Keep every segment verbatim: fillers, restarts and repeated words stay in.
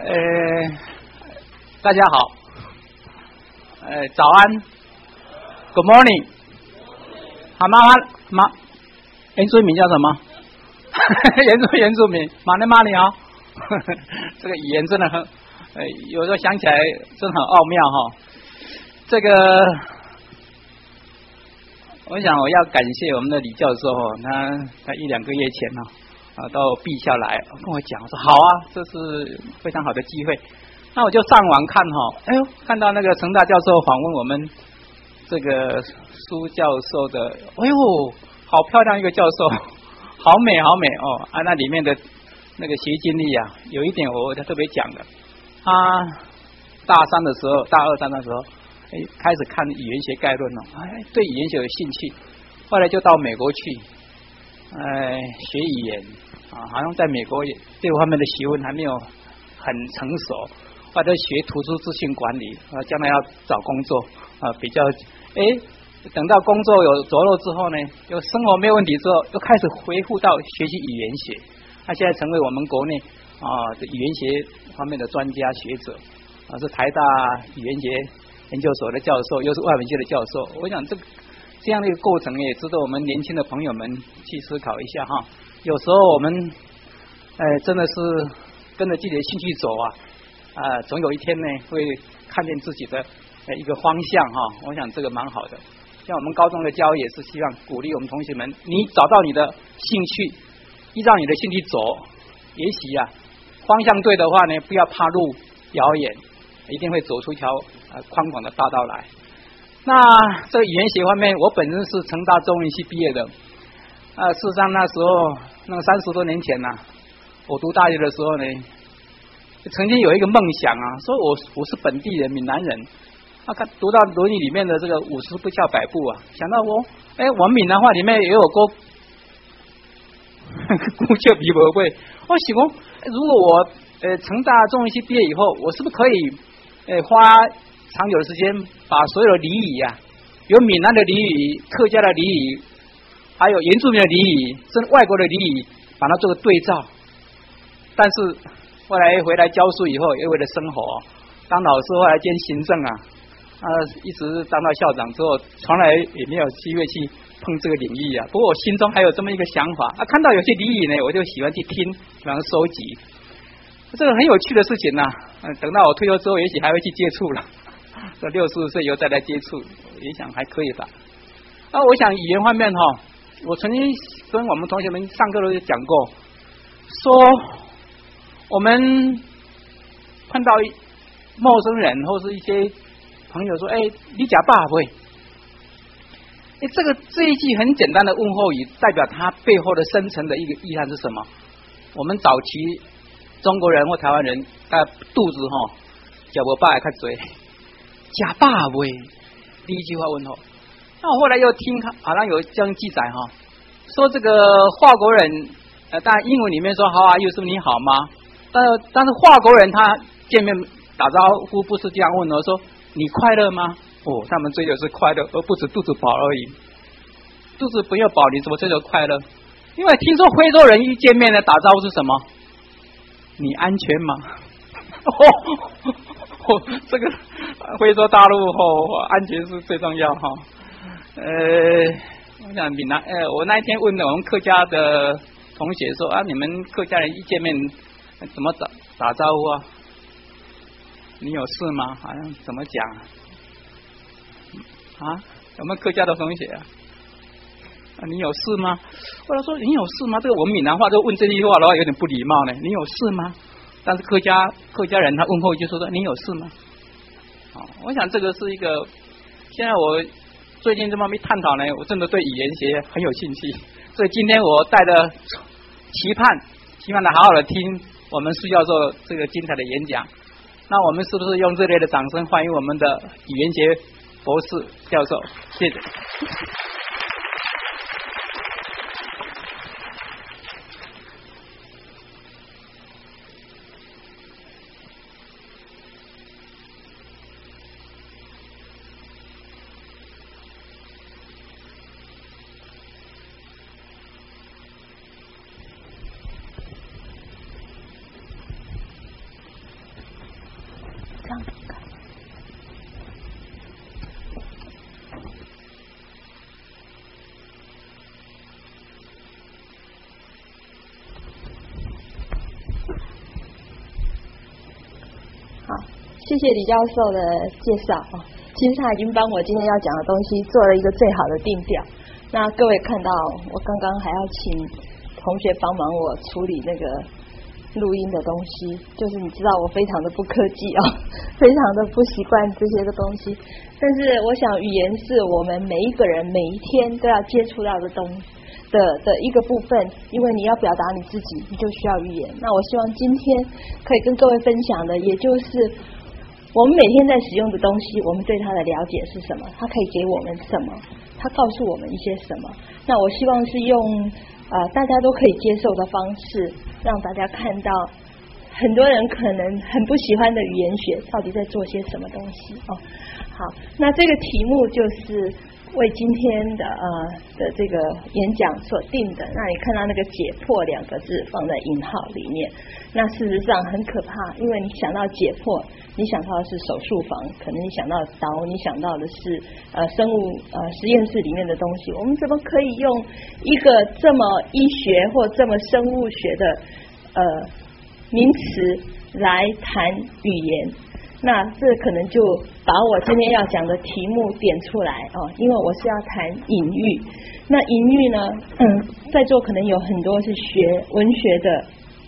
呃，大家好，呃，早安 ，Good morning， 好吗？妈，原住民叫什么？原住原住民，马内马里啊，这个语言真的很，呃，有时候想起来真的很奥妙哈。这个，我想我要感谢我们的李教授哈，他他一两个月前呢。啊，到陛下来跟我讲说好啊，这是非常好的机会。那我就上网看哈，哎呦，看到那个陈大教授访问我们这个苏教授的，哎呦，好漂亮一个教授，好美好美哦啊，那里面的那个学经历啊，有一点我特别讲的，他大三的时候，大二三的时候，哎，开始看语言学概论了，哎，对语言学有兴趣，后来就到美国去。哎，学语言啊，好像在美国也这方面的学问还没有很成熟，或者学图书资讯管理啊，将来要找工作啊，比较哎，等到工作有着落之后呢，有生活没有问题之后，又开始恢复到学习语言学。他现在成为我们国内啊语言学方面的专家学者啊，是台大语言学研究所的教授，又是外文系的教授。我想这个。这样的一个过程也值得我们年轻的朋友们去思考一下哈。有时候我们，呃，真的是跟着自己的兴趣走啊，啊、呃，总有一天呢会看见自己的呃一个方向哈。我想这个蛮好的。像我们高中的教也是希望鼓励我们同学们，你找到你的兴趣，依照你的兴趣走，也许啊方向对的话呢，不要怕路遥远，一定会走出一条呃宽广的大道来。那这个语言学方面，我本身是成大中文系毕业的。啊，事实上那时候，那三十多年前呐、啊，我读大学的时候呢，曾经有一个梦想啊，说我我是本地人，闽南人。啊，看读到《论语》里面的这个五十不孝百步啊，想到我，哎，我们闽南话里面也有过“孤丘比伯贵”。我想说，如果我呃成大中文系毕业以后，我是不是可以呃花长久的时间把所有的俚语啊，有闽南的俚语、客家的俚语，还有原住民的俚语，甚至外国的俚语，把它做个对照。但是后来回来教书以后，也为了生活，当老师后来兼行政啊，啊，一直当到校长之后，从来也没有机会去碰这个领域啊。不过我心中还有这么一个想法啊，看到有些俚语呢，我就喜欢去听，喜欢收集，这个很有趣的事情呐、啊。嗯，等到我退休之后，也许还会去接触了。这六十五岁以后再来接触，也想还可以吧。啊，我想语言方面哈，我曾经跟我们同学们上课的时候讲过，说我们碰到陌生人或是一些朋友说，哎，你假爸会？哎，这个这一句很简单的问候语，代表它背后的深层的一个意涵是什么？我们早期中国人或台湾人，大肚子哈，叫我爸也看嘴。假爸喂，第一句话问候。那我后来又听好像有这样记载哈，说这个华国人，呃，当然英文里面说 How are you 是不是你好吗？但但是华国人他见面打招呼不是这样问的，说你快乐吗？哦，他们追求是快乐，而不止肚子饱而已。肚子不要饱，你怎么追求快乐？因为听说非洲人一见面呢，打招呼是什么？你安全吗？哦。哦，这个非洲大陆哦，安全是最重要哈。呃，我想闽南，呃，我那一天问了我们客家的同学说啊，你们客家人一见面怎么打打招呼啊？你有事吗？好像怎么讲啊？有没有客家的同学啊？啊，你有事吗？后来说你有事吗？这个我们闽南话就问这句话的话有点不礼貌呢。你有事吗？但是客家客家人他问候就说说你有事吗？哦，我想这个是一个，现在我最近这方面探讨呢，我真的对语言学很有兴趣，所以今天我带着期盼，期盼的好好的听我们苏教授这个精彩的演讲。那我们是不是用热烈的掌声欢迎我们的语言学博士教授？谢谢。 上。好，谢谢李教授的介绍啊。其实他已经帮我今天要讲的东西做了一个最好的定调。那各位看到，我刚刚还要请同学帮忙我处理那个录音的东西，就是你知道我非常的不科技哦，非常的不习惯这些个东西。但是我想语言是我们每一个人每一天都要接触到的东西的的一个部分，因为你要表达你自己，你就需要语言。那我希望今天可以跟各位分享的，也就是我们每天在使用的东西，我们对它的了解是什么，它可以给我们什么，它告诉我们一些什么。那我希望是用呃大家都可以接受的方式，让大家看到很多人可能很不喜欢的语言学到底在做些什么东西哦。好，那这个题目就是为今天的呃的这个演讲所定的。那你看到那个解剖两个字放在引号里面，那事实上很可怕，因为你想到解剖，你想到的是手术房，可能你想到刀，你想到的是呃生物呃实验室里面的东西。我们怎么可以用一个这么医学或这么生物学的呃名词来谈语言？那这可能就把我今天要讲的题目点出来哦，因为我是要谈隐喻。那隐喻呢，嗯，在座可能有很多是学文学的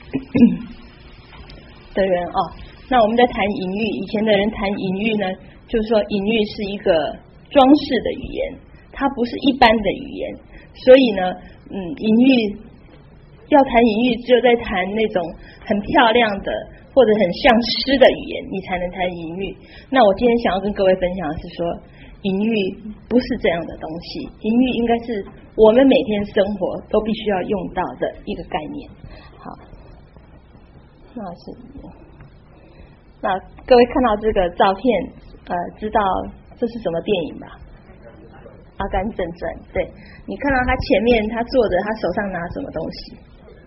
的人哦。那我们在谈隐喻，以前的人谈隐喻呢，就是说隐喻是一个装饰的语言，它不是一般的语言，所以呢，嗯，隐喻要谈隐喻，只有在谈那种很漂亮的或者很像诗的语言，你才能谈隐喻。那我今天想要跟各位分享的是说，隐喻不是这样的东西，隐喻应该是我们每天生活都必须要用到的一个概念。好，那是那各位看到这个照片，呃，知道这是什么电影吧？阿甘正传。对，你看到他前面他坐着，他手上拿什么东西？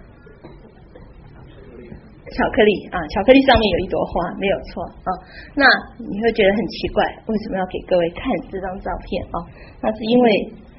巧克力啊，巧克力上面有一朵花，没有错啊。那你会觉得很奇怪，为什么要给各位看这张照片啊？那是因为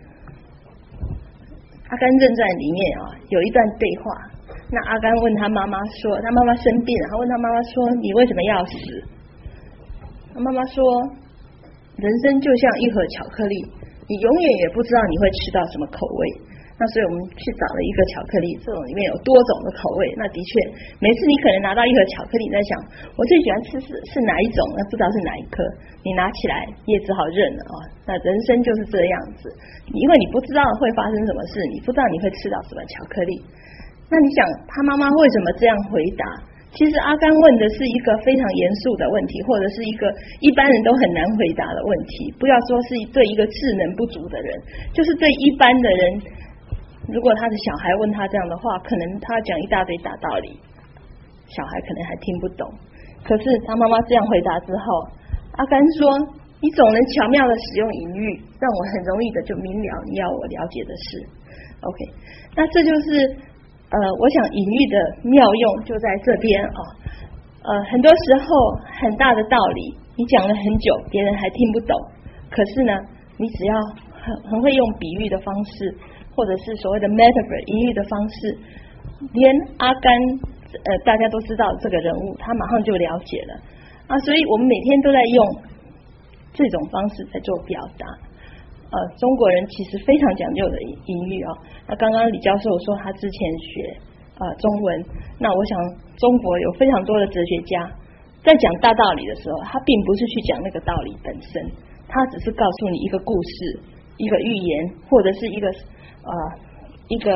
《阿甘正传》里面啊有一段对话。那阿甘问他妈妈说，他妈妈生病了，他问他妈妈说：“你为什么要死？”他妈妈说：“人生就像一盒巧克力，你永远也不知道你会吃到什么口味。”那所以我们去找了一个巧克力，这种里面有多种的口味。那的确，每次你可能拿到一盒巧克力，你在想我最喜欢吃是是哪一种，那不知道是哪一颗，你拿起来你也只好认了啊。那人生就是这样子，因为你不知道会发生什么事，你不知道你会吃到什么巧克力。那你想他妈妈为什么这样回答？其实阿甘问的是一个非常严肃的问题，或者是一个一般人都很难回答的问题。不要说是对一个智能不足的人，就是对一般的人，如果他的小孩问他这样的话，可能他讲一大堆大道理，小孩可能还听不懂。可是他妈妈这样回答之后，阿甘说：“你总能巧妙的使用隐喻，让我很容易的就明了你要我了解的事。” OK， 那这就是呃，我想隐喻的妙用就在这边啊。呃，很多时候很大的道理，你讲了很久，别人还听不懂。可是呢，你只要很很会用比喻的方式，或者是所谓的 metaphor 隐喻的方式，连阿甘呃大家都知道这个人物，他马上就了解了啊。所以我们每天都在用这种方式在做表达。呃，中国人其实非常讲究的隐喻啊。那刚刚李教授说他之前学呃中文，那我想中国有非常多的哲学家在讲大道理的时候，他并不是去讲那个道理本身，他只是告诉你一个故事、一个寓言，或者是一个呃一个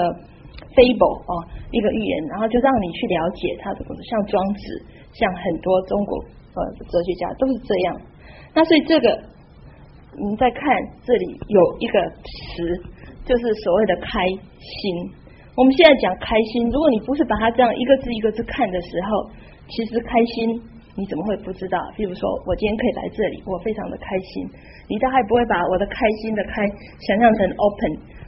fable 哦，一个寓言，然后就让你去了解他的故事。像庄子，像很多中国呃哲学家都是这样。那所以这个。你再看这里有一个词，就是所谓的开心。我们现在讲开心，如果你不是把它这样一个字一个字看的时候，其实开心你怎么会不知道？比如说我今天可以来这里，我非常的开心，你大概不会把我的开心的开想象成 open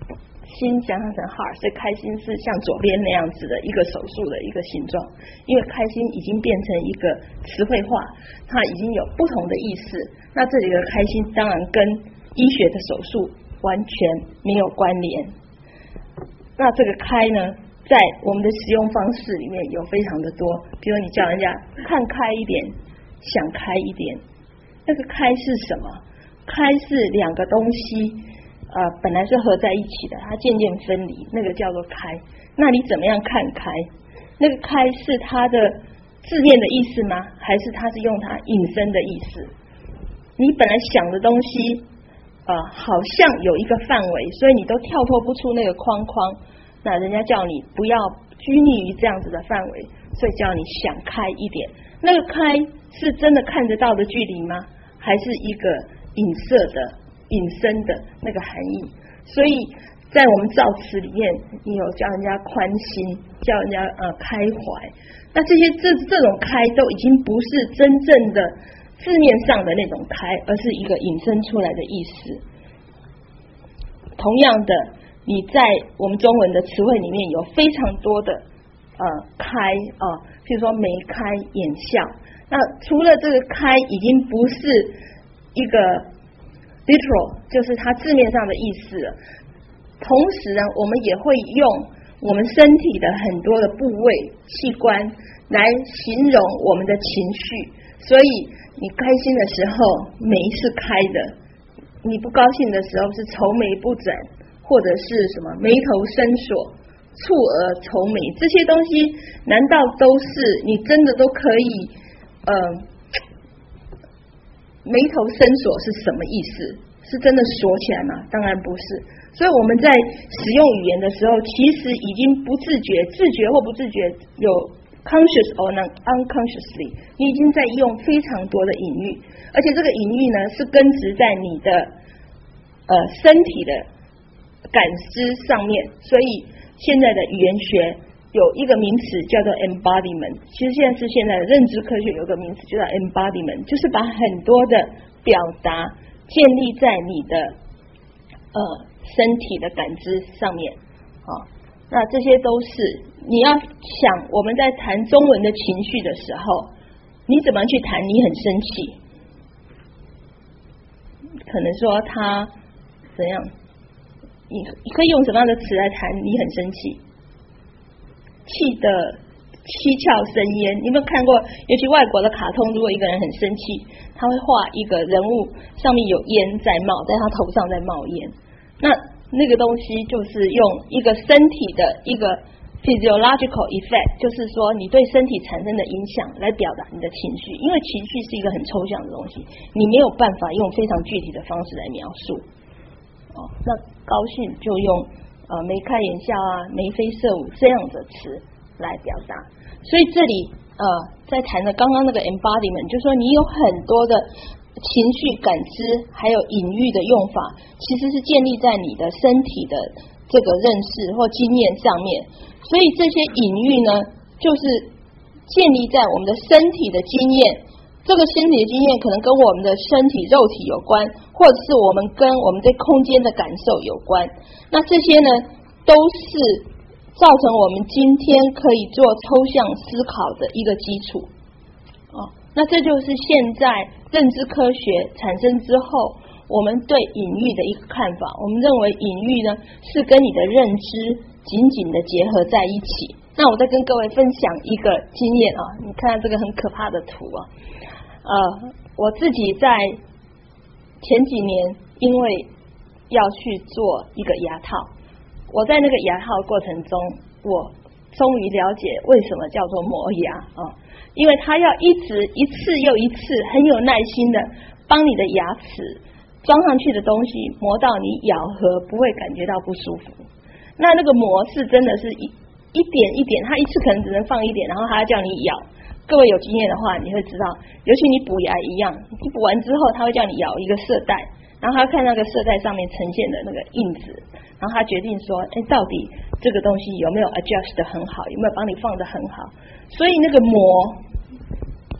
心想象成 heart， 所以开心是像左边那样子的一个手术的一个形状。因为开心已经变成一个词汇化，它已经有不同的意思。那这里的开心当然跟医学的手术完全没有关联。那这个开呢，在我们的使用方式里面有非常的多，比如你叫人家看开一点，想开一点，那个开是什么？开是两个东西呃本来是合在一起的，它渐渐分离，那个叫做开。那你怎么样看开？那个开是它的字面的意思吗？还是它是用它引申的意思？你本来想的东西呃好像有一个范围，所以你都跳脱不出那个框框，那人家叫你不要拘泥于这样子的范围，所以叫你想开一点。那个开是真的看得到的距离吗？还是一个隐射的引申的那个含义？所以在我们造词里面，你有叫人家宽心，叫人家呃开怀，那这些这这种开都已经不是真正的字面上的那种开，而是一个引申出来的意思。同样的，你在我们中文的词汇里面有非常多的呃开啊、呃，譬如说眉开眼笑。那除了这个开已经不是一个 literal， 就是它字面上的意思了，同时呢，我们也会用我们身体的很多的部位器官来形容我们的情绪。所以你开心的时候眉是开的，你不高兴的时候是愁眉不展，或者是什么眉头深锁、蹙额愁眉，这些东西难道都是你真的都可以呃眉头深锁是什么意思？是真的锁起来吗？当然不是。所以我们在使用语言的时候，其实已经不自觉、自觉或不自觉，有 conscious or unconsciously， 你已经在用非常多的隐喻，而且这个隐喻呢是根植在你的呃身体的感知上面。所以现在的语言学有一个名词叫做 embodiment， 其实现在是现在的认知科学有一个名词就叫 embodiment， 就是把很多的表达建立在你的呃身体的感知上面啊。那这些都是你要想，我们在谈中文的情绪的时候，你怎么去谈你很生气？可能说他怎样？你你可以用什么样的词来谈你很生气？气得七窍生烟。你有没有看过？尤其外国的卡通，如果一个人很生气，他会画一个人物，上面有烟在冒，在他头上在冒烟。那那个东西就是用一个身体的一个 physiological effect， 就是说你对身体产生的影响来表达你的情绪。因为情绪是一个很抽象的东西，你没有办法用非常具体的方式来描述。哦，那高兴就用呃眉开眼笑啊、眉飞色舞这样的词来表达。所以这里呃在谈的刚刚那个 embodiment， 就是说你有很多的情绪感知还有隐喻的用法，其实是建立在你的身体的这个认识或经验上面。所以这些隐喻呢，就是建立在我们的身体的经验，这个身体的经验可能跟我们的身体肉体有关，或者是我们跟我们对空间的感受有关。那这些呢，都是造成我们今天可以做抽象思考的一个基础。哦，那这就是现在认知科学产生之后，我们对隐喻的一个看法。我们认为隐喻呢，是跟你的认知紧紧的结合在一起。那我再跟各位分享一个经验啊，你看看这个很可怕的图啊。呃，我自己在前几年因为要去做一个牙套，我在那个牙套过程中，我终于了解为什么叫做磨牙啊，因为它要一直一次又一次很有耐心的帮你的牙齿装上去的东西磨到你咬合不会感觉到不舒服。那那个磨是真的是一一点一点，它一次可能只能放一点，然后它要叫你咬。各位有经验的话，你会知道，尤其你补牙一样，你补完之后，他会叫你咬一个色带，然后他看那个色带上面呈现的那个印子，然后他决定说，哎，到底这个东西有没有 adjust 得很好，有没有帮你放得很好。所以那个磨其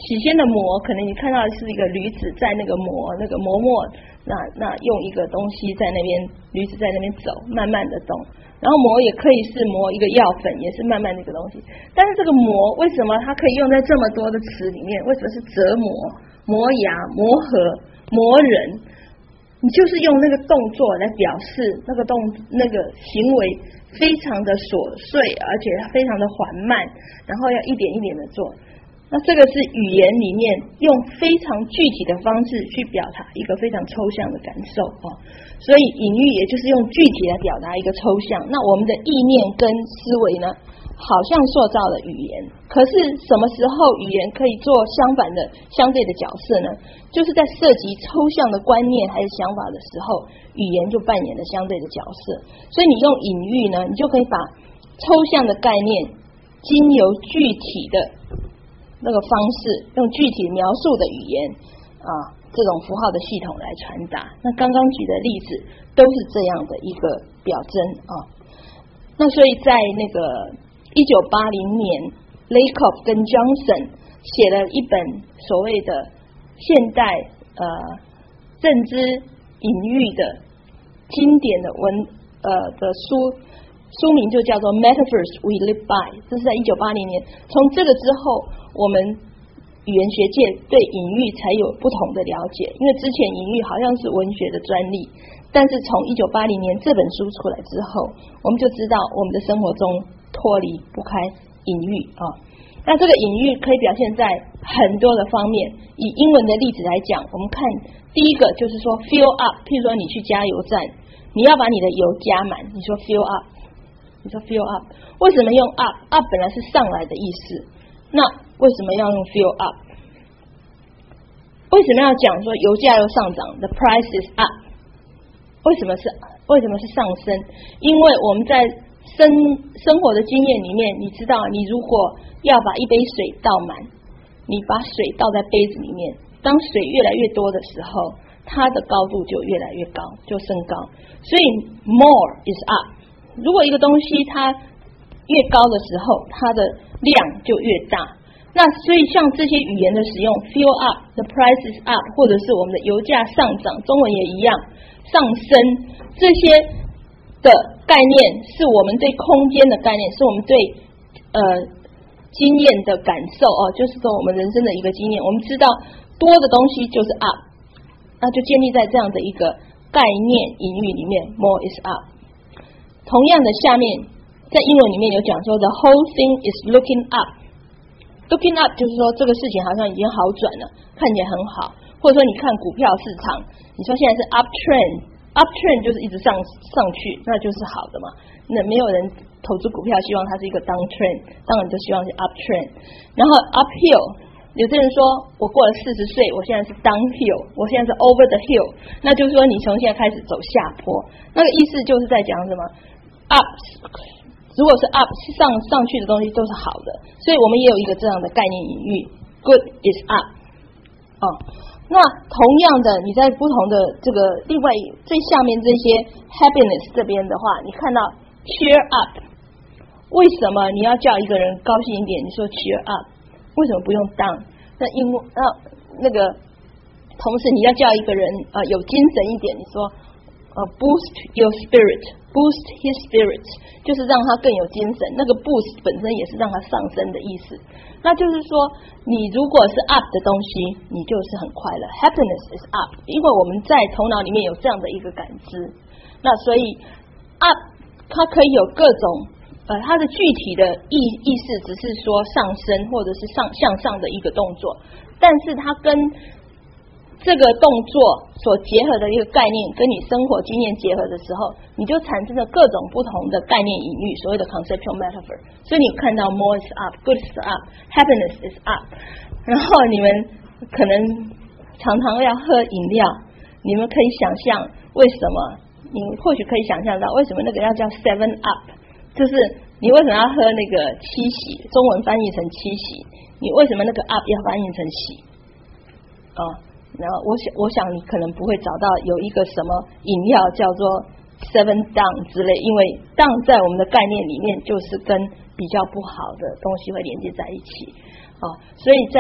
起先的磨，可能你看到的是一个驴子在那个磨那个磨墨，那那用一个东西在那边，驴子在那边走，慢慢的动。然后磨也可以是磨一个药粉，也是慢慢的一个东西。但是这个磨为什么它可以用在这么多的词里面？为什么是折磨、磨牙、磨合、磨人？你就是用那个动作来表示那个动那个行为非常的琐碎，而且非常的缓慢，然后要一点一点的做。那这个是语言里面用非常具体的方式去表达一个非常抽象的感受哦，所以隐喻也就是用具体来表达一个抽象。那我们的意念跟思维呢，好像塑造了语言，可是什么时候语言可以做相反的相对的角色呢？就是在涉及抽象的观念还是想法的时候，语言就扮演了相对的角色。所以你用隐喻呢，你就可以把抽象的概念经由具体的那个方式，用具体描述的语言啊，这种符号的系统来传达。那刚刚举的例子都是这样的一个表征啊。那所以在那个一九八零年 Lakoff 跟 Johnson 写了一本所谓的现代呃认知隐喻的经典的文呃的书，书名就叫做 Metaphors We Live By， 这是在一九八零年。从这个之后，我们语言学界对隐喻才有不同的了解，因为之前隐喻好像是文学的专利，但是从一九八零年这本书出来之后，我们就知道我们的生活中脱离不开隐喻啊。那这个隐喻可以表现在很多的方面。以英文的例子来讲，我们看第一个就是说 fill up， 譬如说你去加油站，你要把你的油加满，你说 fill up， 你说 fill up， 为什么用 up？ up 本来是上来的意思，那为什么要用 fill up？ 为什么要讲说油价又上涨 ？The price is up。为什么是为什么是上升？因为我们在生生活的经验里面，你知道，你如果要把一杯水倒满，你把水倒在杯子里面，当水越来越多的时候，它的高度就越来越高，就升高。所以 more is up。如果一个东西它越高的时候，它的量就越大。那所以像这些语言的使用 ，fill up， the price is up， 或者是我们的油价上涨，中文也一样，上升，这些的概念是我们对空间的概念，是我们对呃经验的感受哦，就是说我们人生的一个经验。我们知道多的东西就是 up， 那就建立在这样的一个概念隐喻里面 ，more is up。同样的，下面在英文里面有讲说 ，the whole thing is looking up。Looking up 就是说这个事情好像已经好转了，看起来很好，或者说你看股票市场，你说现在是 uptrend，uptrend 就是一直上上去，那就是好的嘛。那没有人投资股票希望它是一个 downtrend， 当然就希望是 uptrend。然后 uphill， 有些人说我过了四十岁，我现在是 downhill， 我现在是 over the hill， 那就是说你从现在开始走下坡，那个意思就是在讲什么 up。如果是 up 是上上去的东西都是好的，所以我们也有一个这样的概念隐喻 ，good is up。哦，那同样的，你在不同的这个另外最下面这些 happiness 这边的话，你看到 cheer up， 为什么你要叫一个人高兴一点？你说 cheer up， 为什么不用 down？ 那因为那那个同时你要叫一个人呃有精神一点，你说呃 boost your spirit。Boost his spirits 就是让他更有精神，那个 boost 本身也是让他上升的意思。那就是说，你如果是 up 的东西，你就是很快乐。Happiness is up， 因为我们在头脑里面有这样的一个感知。那所以 up 它可以有各种呃，它的具体的意意思只是说上升或者是上向上的一个动作，但是它跟这个动作所结合的一个概念跟你生活经验结合的时候，你就产生了各种不同的概念隐喻，所谓的 conceptual metaphor。 所以你看到 more is up， good is up， happiness is up。 然后你们可能常常要喝饮料，你们可以想象为什么，你或许可以想象到为什么那个要叫 seven up， 就是你为什么要喝那个七喜，中文翻译成七喜，你为什么那个 up 要翻译成喜啊？然后我想，我想你可能不会找到有一个什么饮料叫做 Seven Down 之类，因为 Down 在我们的概念里面就是跟比较不好的东西会连接在一起啊，所以在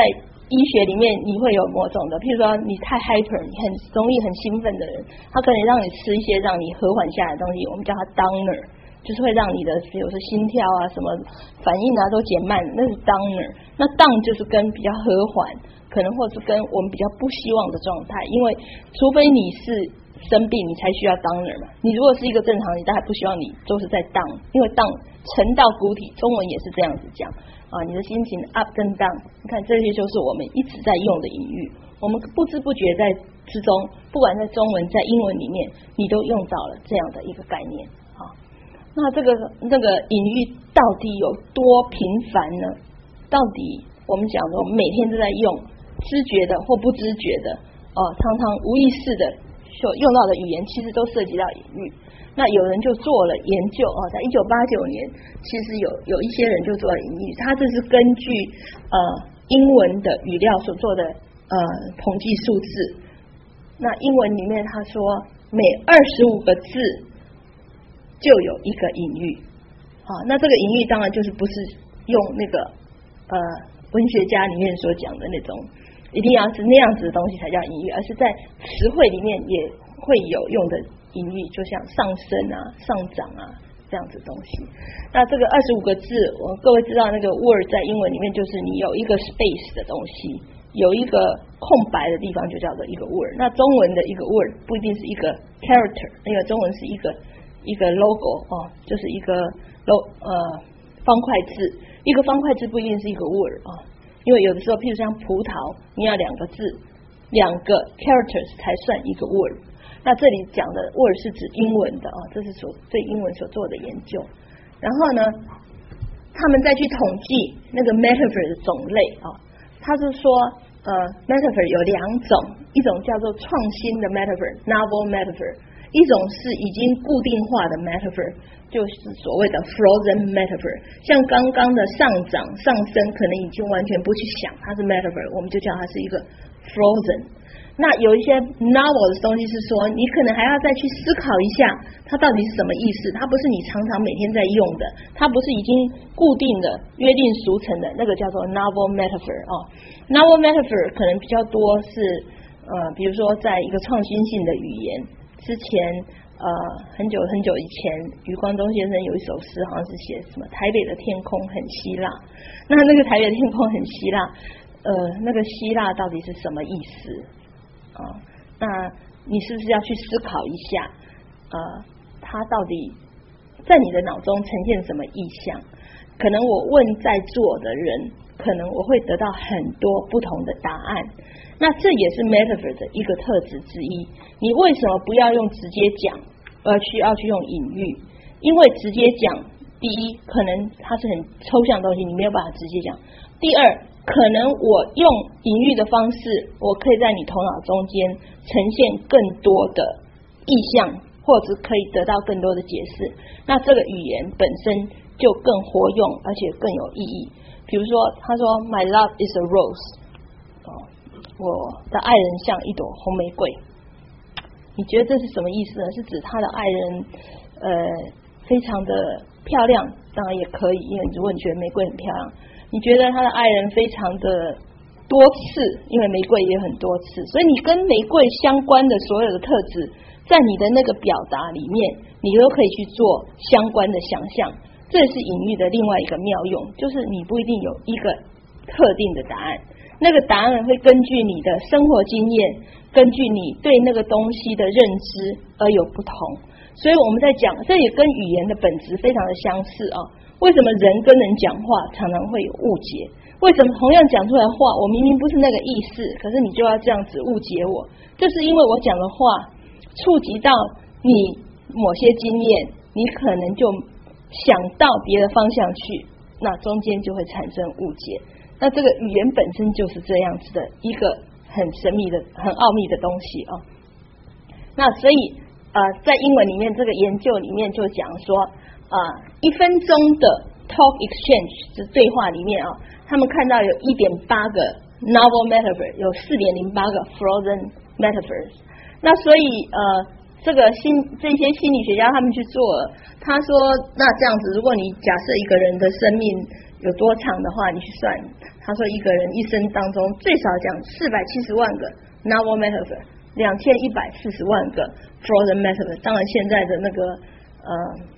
医学里面你会有某种的，譬如说你太 hyper， 你很容易很兴奋的人，他可能让你吃一些让你和缓下来的东西，我们叫它 downer， 就是会让你的比如说心跳啊什么反应啊都减慢，那是 downer。那 down 就是跟比较和缓，可能或是跟我们比较不希望的状态，因为除非你是生病你才需要 downer 嘛，你如果是一个正常人，大家不希望你都是在 down， 因为 down 沉到谷底，中文也是这样子讲啊，你的心情 up 跟 down， 你看这些就是我们一直在用的隐喻，我们不知不觉在之中，不管在中文在英文里面，你都用到了这样的一个概念啊。那这个那个隐喻到底有多频繁呢？到底我们讲的，我们每天都在用，知觉的或不知觉的哦、啊，常常无意识的所用到的语言，其实都涉及到隐喻。那有人就做了研究哦，在一九八九年，其实有有一些人就做了隐喻，他这是根据呃英文的语料所做的呃统计数字。那英文里面他说，每二十五个字就有一个隐喻啊。那这个隐喻当然就是不是用那个呃文学家里面所讲的那种一定要是那样子的东西才叫隐喻，而是在词汇里面也会有用的隐喻，就像上升啊、上涨啊这样子的东西。那这个二十五个字，我各位知道那个 word 在英文里面就是你有一个 space 的东西，有一个空白的地方就叫做一个 word。那中文的一个 word 不一定是一个 character， 那个中文是一个一个 logo 哦，就是一个 lo 呃方块字，一个方块字不一定是一个 word 啊、哦，因为有的时候，譬如像葡萄，你要两个字、两个 characters 才算一个 word。那这里讲的 word 是指英文的啊，这是所对英文所做的研究。然后呢，他们再去统计那个 metaphor 的种类啊，他是说呃 metaphor 有两种，一种叫做创新的 metaphor novel metaphor， 一种是已经固定化的 metaphor， 就是所谓的 frozen metaphor。 像刚刚的上涨上升可能已经完全不去想它是 metaphor， 我们就叫它是一个 frozen。那有一些 novel 的东西是说，你可能还要再去思考一下它到底是什么意思，它不是你常常每天在用的，它不是已经固定的约定俗成的，那个叫做 novel metaphor 哦。novel metaphor 可能比较多是呃，比如说在一个创新性的语言之前呃，很久很久以前余光中先生有一首诗，好像是写什么台北的天空很希腊，那那个台北的天空很希腊呃，那个希腊到底是什么意思啊、哦？那你是不是要去思考一下呃，它到底在你的脑中呈现什么意象？可能我问在座的人，可能我会得到很多不同的答案，那这也是 metaphor 的一个特质之一。你为什么不要用直接讲，而需要去用隐喻？因为直接讲，第一可能它是很抽象的东西，你没有办法直接讲；第二可能我用隐喻的方式，我可以在你头脑中间呈现更多的意象，或者可以得到更多的解释，那这个语言本身就更活用，而且更有意义。比如说他说 My love is a rose， 哦，我的爱人像一朵红玫瑰，你觉得这是什么意思呢？是指他的爱人呃非常的漂亮，当然也可以，因为如果你觉得玫瑰很漂亮，你觉得他的爱人非常的多次，因为玫瑰也很多次，所以你跟玫瑰相关的所有的特质，在你的那个表达里面，你都可以去做相关的想象。这是隐喻的另外一个妙用，就是你不一定有一个特定的答案，那个答案会根据你的生活经验，根据你对那个东西的认知而有不同。所以我们在讲，这也跟语言的本质非常的相似啊。为什么人跟人讲话常常会有误解？为什么同样讲出来的话，我明明不是那个意思，可是你就要这样子误解我？就是因为我讲的话触及到你某些经验，你可能就想到别的方向去，那中间就会产生误解。那这个语言本身就是这样子的一个很神秘的、很奥秘的东西啊。那所以呃，在英文里面这个研究里面就讲说啊、呃，一分钟的 talk exchange 的对话里面啊，他们看到有 一点八个 novel metaphor， 有 四点零八个 frozen metaphors。那所以呃。这个心这些心理学家他们去做，他说那这样子，如果你假设一个人的生命有多长的话，你去算，他他说一个人一生当中最少讲四百七十万个 novel metaphor， 两千一百四十万个 frozen metaphor。当然现在的那个呃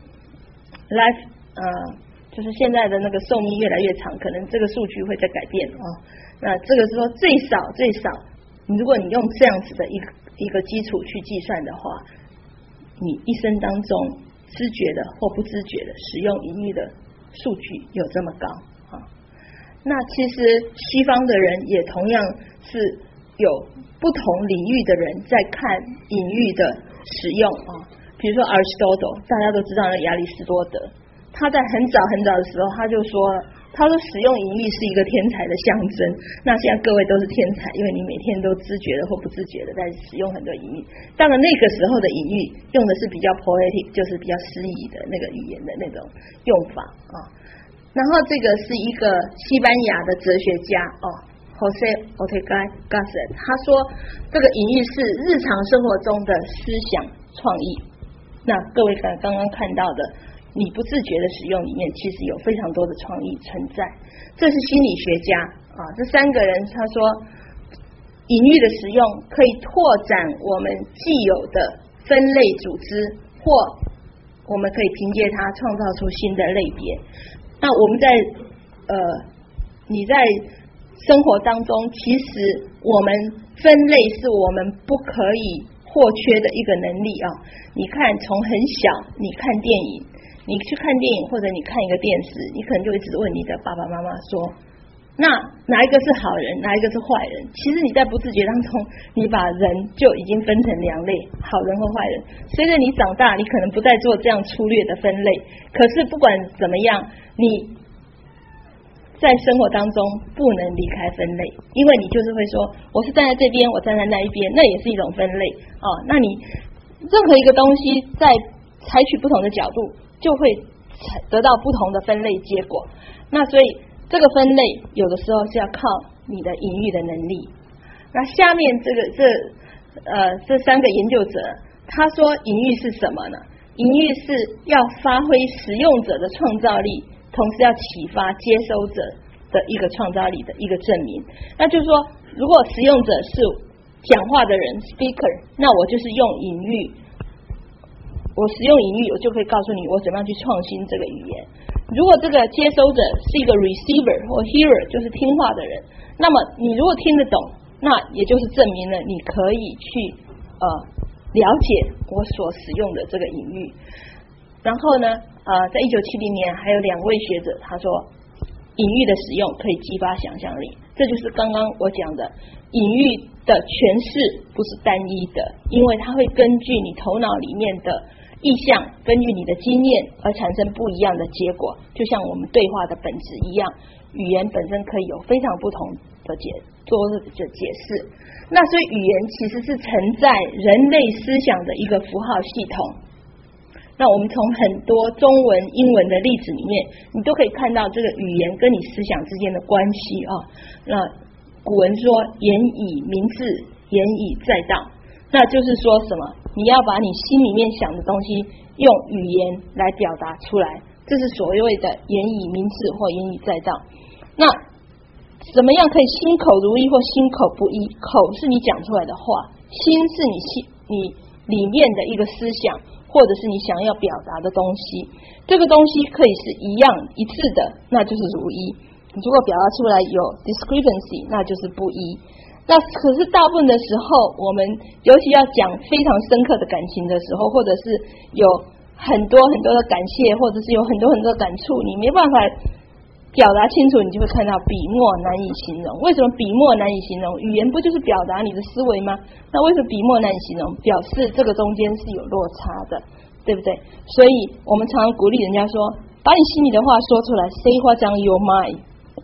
life 呃就是现在的那个寿命越来越长，可能这个数据会在改变啊、哦。那这个是说最少最少，如果你用这样子的一个一个基础去计算的话，你一生当中知觉的或不知觉的使用隐喻的数据有这么高啊？那其实西方的人也同样是有不同领域的人在看隐喻的使用啊。比如说 Aristotle， 大家都知道的亚里士多德，他在很早很早的时候他就说了，他说使用隐喻是一个天才的象征。那现在各位都是天才，因为你每天都知觉的或不自觉的在使用很多隐喻。当然那个时候的隐喻用的是比较 poetic， 就是比较诗意的那个语言的那种用法啊。然后这个是一个西班牙的哲学家哦 José Ortega Gasset， 他说这个隐喻是日常生活中的思想创意。那各位刚刚刚看到的你不自觉的使用里面，其实有非常多的创意存在。这是心理学家啊，这三个人他说，隐喻的使用可以拓展我们既有的分类组织，或我们可以凭借它创造出新的类别。那我们在呃你在生活当中，其实我们分类是我们不可以或缺的一个能力啊。你看从很小你看电影，你去看电影或者你看一个电视，你可能就一直问你的爸爸妈妈说，那哪一个是好人，哪一个是坏人？其实你在不自觉当中，你把人就已经分成两类，好人和坏人。随着你长大，你可能不再做这样粗略的分类，可是不管怎么样，你在生活当中不能离开分类，因为你就是会说，我是站在这边，我站在那一边，那也是一种分类哦。那你任何一个东西在采取不同的角度，就会得到不同的分类结果。那所以这个分类有的时候是要靠你的隐喻的能力。那下面这个这呃这三个研究者，他说隐喻是什么呢？隐喻是要发挥使用者的创造力，同时要启发接收者的一个创造力的一个证明。那就是说，如果使用者是讲话的人 speaker， 那我就是用隐喻，我使用隐喻，我就可以告诉你我怎么样去创新这个语言。如果这个接收者是一个 receiver 或 hearer， 就是听话的人，那么你如果听得懂，那也就是证明了你可以去呃了解我所使用的这个隐喻。然后呢呃在一九七零年还有两位学者他说，隐喻的使用可以激发想象力。这就是刚刚我讲的，隐喻的诠释不是单一的，因为它会根据你头脑里面的意象，根据你的经验而产生不一样的结果。就像我们对话的本质一样，语言本身可以有非常不同的解多的解释。那所以语言其实是承载人类思想的一个符号系统。那我们从很多中文英文的例子里面，你都可以看到这个语言跟你思想之间的关系啊。那古文说言以明志，言以载道，那就是说什么？你要把你心里面想的东西用语言来表达出来，这是所谓的言以明志或言以载道。那怎么样可以心口如一或心口不一？口是你讲出来的话，心是你心你里面的一个思想，或者是你想要表达的东西。这个东西可以是一样一致的，那就是如一；如果表达出来有 discrepancy， 那就是不一。那可是大部分的时候，我们尤其要讲非常深刻的感情的时候，或者是有很多很多的感谢，或者是有很多很多的感触，你没办法表达清楚，你就会看到笔墨难以形容。为什么笔墨难以形容？语言不就是表达你的思维吗？那为什么笔墨难以形容？表示这个中间是有落差的，对不对？所以我们常常鼓励人家说，把你心里的话说出来 ，say what's on your mind，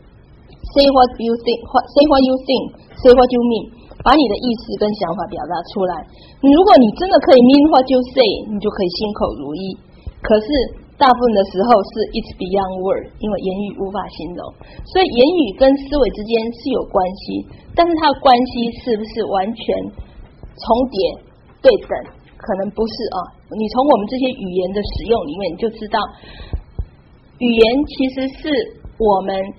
say what you think， say what you think，say what you mean， 把你的意思跟想法表达出来。如果你真的可以 mean what you say， 你就可以心口如一。可是大部分的时候是 it's beyond word， 因为言语无法形容。所以言语跟思维之间是有关系，但是它的关系是不是完全重叠对等？可能不是啊。你从我们这些语言的使用里面，你就知道语言其实是我们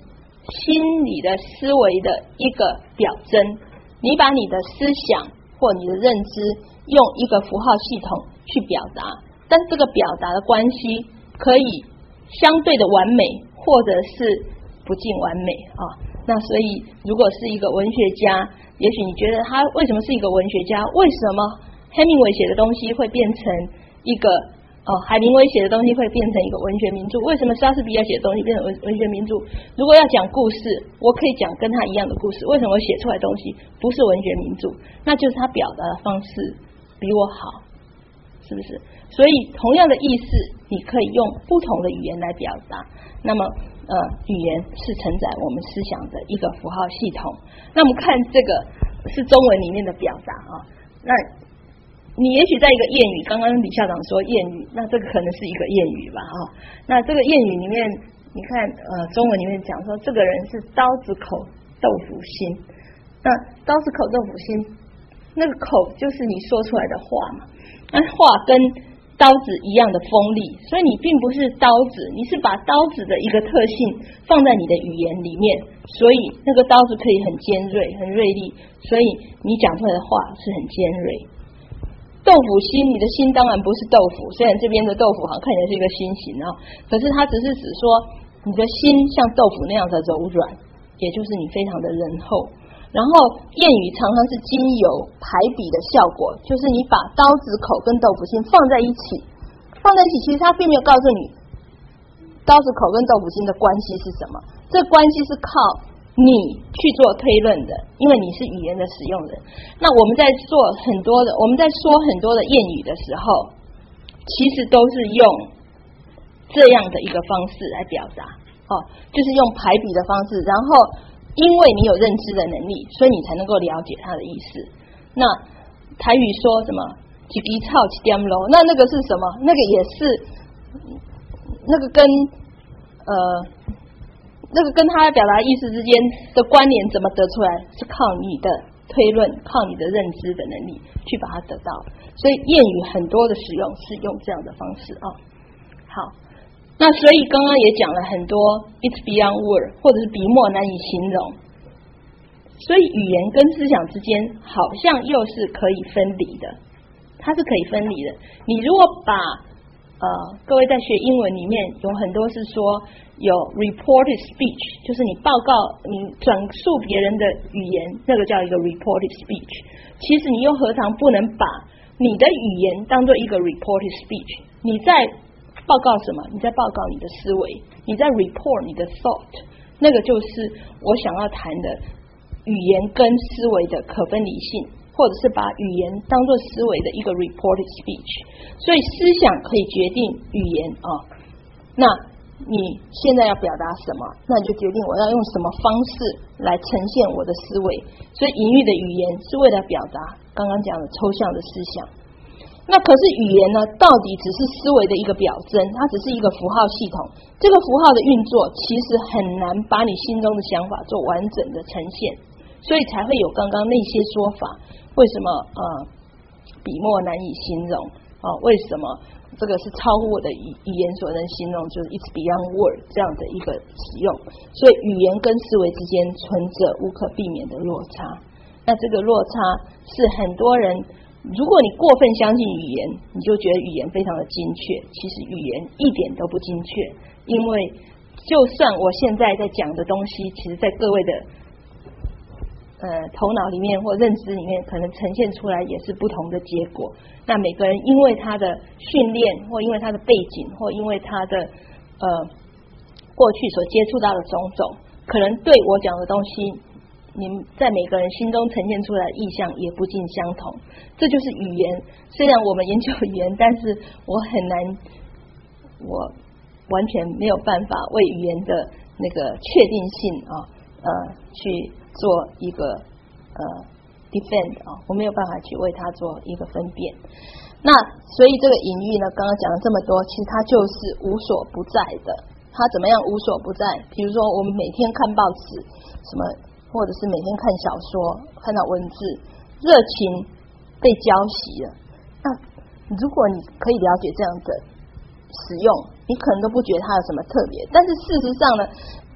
心理的思维的一个表征。你把你的思想或你的认知用一个符号系统去表达，但这个表达的关系可以相对的完美，或者是不尽完美啊。那所以如果是一个文学家，也许你觉得他为什么是一个文学家？为什么海明威写的东西会变成一个哦，海明威写的东西会变成一个文学名著？为什么莎士比亚写的东西变成文文学名著？如果要讲故事，我可以讲跟他一样的故事，为什么我写出来的东西不是文学名著？那就是他表达的方式比我好，是不是？所以同样的意思，你可以用不同的语言来表达。那么呃，语言是承载我们思想的一个符号系统。那我们看这个是中文里面的表达啊，那你也许在一个谚语，刚刚李校长说谚语，那这个可能是一个谚语吧啊。那这个谚语里面，你看呃，中文里面讲说，这个人是刀子口豆腐心。那刀子口豆腐心，那个口就是你说出来的话嘛，那话跟刀子一样的锋利，所以你并不是刀子，你是把刀子的一个特性放在你的语言里面，所以那个刀子可以很尖锐、很锐利，所以你讲出来的话是很尖锐。豆腐心，你的心当然不是豆腐，虽然这边的豆腐好像看起来是一个心形啊，可是它只是指说你的心像豆腐那样的柔软，也就是你非常的仁厚。然后谚语常常是经由排比的效果，就是你把刀子口跟豆腐心放在一起，放在一起，其实它并没有告诉你刀子口跟豆腐心的关系是什么，这关系是靠你去做推论的，因为你是语言的使用人。那我们在做很多的，我们在说很多的谚语的时候，其实都是用这样的一个方式来表达，哦，就是用排比的方式，然后因为你有认知的能力，所以你才能够了解它的意思。那台语说什么一枝草一点露，那那个是什么？那个也是那个跟呃那个跟他表达意思之间的关联怎么得出来？是靠你的推论，靠你的认知的能力去把它得到。所以谚语很多的使用是用这样的方式啊。好。那所以刚刚也讲了很多 it's beyond word， 或者是笔墨难以形容，所以语言跟思想之间好像又是可以分离的，它是可以分离的。你如果把呃各位在学英文里面有很多是说有 reported speech， 就是你报告你转述别人的语言，那个叫一个 reported speech。其实你又何尝不能把你的语言当做一个 reported speech？ 你在报告什么？你在报告你的思维，你在 report 你的 thought， 那个就是我想要谈的语言跟思维的可分离性，或者是把语言当作思维的一个 reported speech。所以思想可以决定语言啊、哦，那你现在要表达什么，那你就决定我要用什么方式来呈现我的思维。所以隐喻的语言是为了表达刚刚讲的抽象的思想。那可是语言呢，到底只是思维的一个表征，它只是一个符号系统。这个符号的运作其实很难把你心中的想法做完整的呈现，所以才会有刚刚那些说法。为什么呃笔墨难以形容啊、呃？为什么这个是超乎我的语语言所能形容？就是 it's beyond word 这样的一个使用。所以语言跟思维之间存着无可避免的落差。那这个落差是很多人。如果你过分相信语言，你就觉得语言非常的精确，其实语言一点都不精确，因为就算我现在在讲的东西，其实在各位的呃头脑里面或认知里面，可能呈现出来也是不同的结果。那每个人因为他的训练，或因为他的背景，或因为他的呃过去所接触到的种种，可能对我讲的东西，你们在每个人心中呈现出来的意象也不尽相同，这就是语言。虽然我们研究语言，但是我很难，我完全没有办法为语言的那个确定性啊，呃，去做一个呃 defend 啊，我没有办法去为它做一个分辨。那所以这个隐喻呢，刚刚讲了这么多，其实它就是无所不在的。它怎么样无所不在？比如说我们每天看报纸，什么。或者是每天看小说，看到文字，热情被浇熄了。那如果你可以了解这样的使用，你可能都不觉得它有什么特别。但是事实上呢，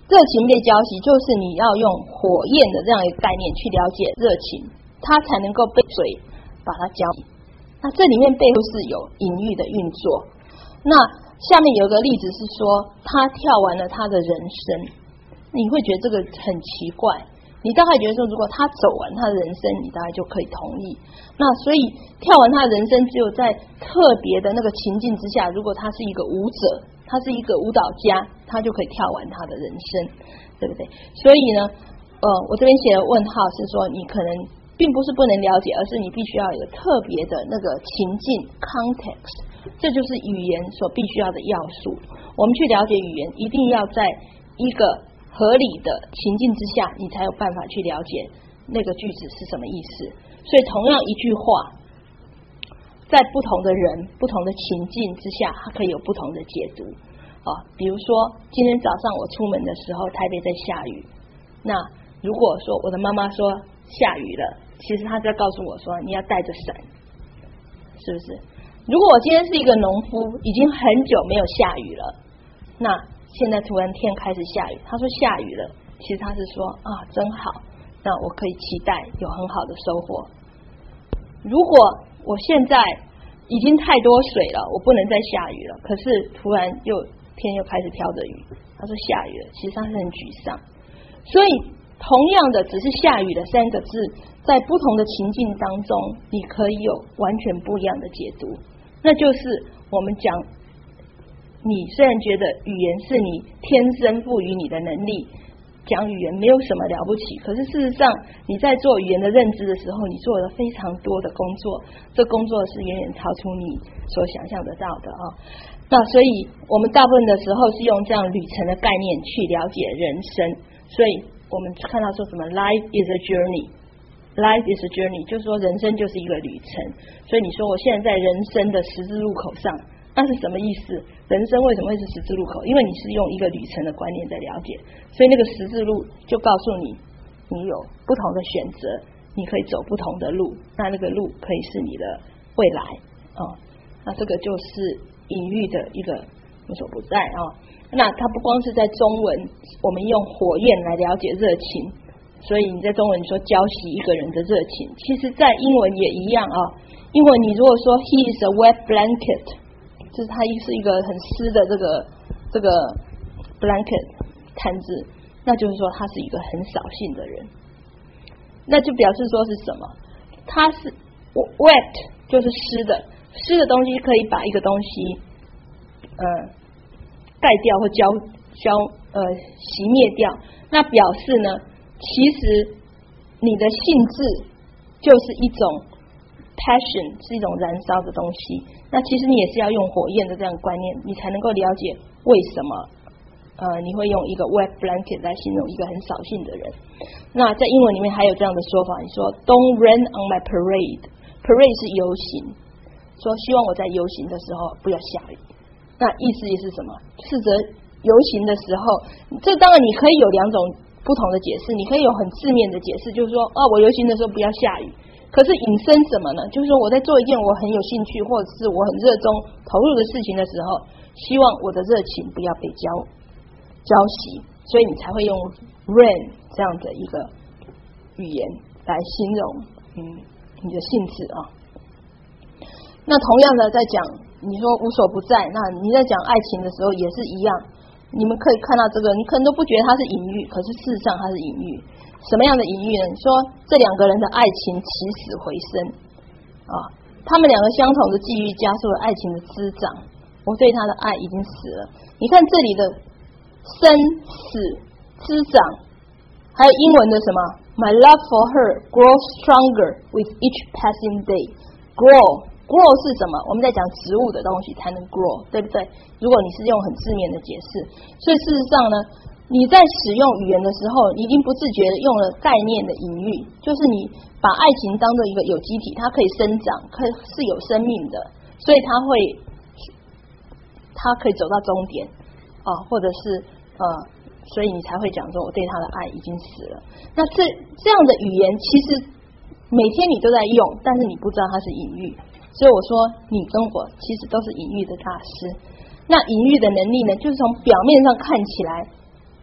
热情被浇熄，就是你要用火焰的这样一个概念去了解热情，它才能够被水把它浇熄。那这里面背后是有隐喻的运作。那下面有个例子是说，他跳完了他的人生，你会觉得这个很奇怪。你大概觉得说，如果他走完他的人生，你大概就可以同意。那所以跳完他的人生，只有在特别的那个情境之下，如果他是一个舞者，他是一个舞蹈家，他就可以跳完他的人生，对不对？所以呢，呃，我这边写的问号是说，你可能并不是不能了解，而是你必须要有特别的那个情境 context， 这就是语言所必须要的要素。我们去了解语言，一定要在一个合理的情境之下，你才有办法去了解那个句子是什么意思。所以同样一句话，在不同的人、不同的情境之下，它可以有不同的解读啊。比如说，今天早上我出门的时候，台北在下雨。那如果说我的妈妈说下雨了，其实她在告诉我说你要带着伞，是不是？如果我今天是一个农夫，已经很久没有下雨了，那现在突然天开始下雨，他说下雨了，其实他是说啊真好，那我可以期待有很好的收获。如果我现在已经太多水了，我不能再下雨了，可是突然又天又开始飘着雨，他说下雨了，其实他是很沮丧。所以同样的只是下雨的三个字，在不同的情境当中，你可以有完全不一样的解读。那就是我们讲，你虽然觉得语言是你天生赋予你的能力，讲语言没有什么了不起，可是事实上你在做语言的认知的时候，你做了非常多的工作，这工作是远远超出你所想象得到的啊。那所以我们大部分的时候是用这样旅程的概念去了解人生，所以我们看到说什么 life is a journey， life is a journey 就是说人生就是一个旅程。所以你说我现在在人生的十字路口上，那是什么意思？人生为什么会是十字路口？因为你是用一个旅程的观念在了解，所以那个十字路就告诉你，你有不同的选择，你可以走不同的路，那那个路可以是你的未来啊。那这个就是隐喻的一个无所不在啊。那它不光是在中文，我们用火焰来了解热情，所以你在中文说浇熄一个人的热情，其实在英文也一样啊。英文你如果说 he is a wet blanket， 就是他是一个很湿的这个这个 blanket 毯子，那就是说他是一个很扫兴的人。那就表示说是什么？他是 wet 就是湿的，湿的东西可以把一个东西呃盖掉或浇浇呃熄灭掉，那表示呢，其实你的性质就是一种 passion， 是一种燃烧的东西。那其实你也是要用火焰的这样的观念，你才能够了解为什么呃你会用一个 wet blanket 来形容一个很扫兴的人。那在英文里面还有这样的说法，你说 Don't rain on my parade， parade 是游行，说希望我在游行的时候不要下雨。那意思也是什么？试着游行的时候，这当然你可以有两种不同的解释，你可以有很字面的解释，就是说啊我游行的时候不要下雨。可是引申什么呢？就是说我在做一件我很有兴趣或者是我很热衷投入的事情的时候，希望我的热情不要被浇浇熄，所以你才会用 rain 这样的一个语言来形容嗯你的性质啊。那同样的在讲你说无所不在，那你在讲爱情的时候也是一样，你们可以看到这个，你可能都不觉得它是隐喻，可是事实上它是隐喻。什么样的隐喻呢？你说这两个人的爱情起死回生啊，他们两个相同的际遇加速了爱情的滋长，我对他的爱已经死了。你看这里的生死滋长，还有英文的什么 My love for her grows stronger with each passing day。 grow grow 是什么？我们在讲植物的东西才能 grow， 对不对？如果你是用很字面的解释，所以事实上呢，你在使用语言的时候，你已经不自觉的用了概念的隐喻，就是你把爱情当作一个有机体，它可以生长，可是有生命的，所以它会它可以走到终点啊，或者是呃，所以你才会讲说我对他的爱已经死了。那这这样的语言其实每天你都在用，但是你不知道它是隐喻，所以我说你跟我其实都是隐喻的大师。那隐喻的能力呢，就是从表面上看起来不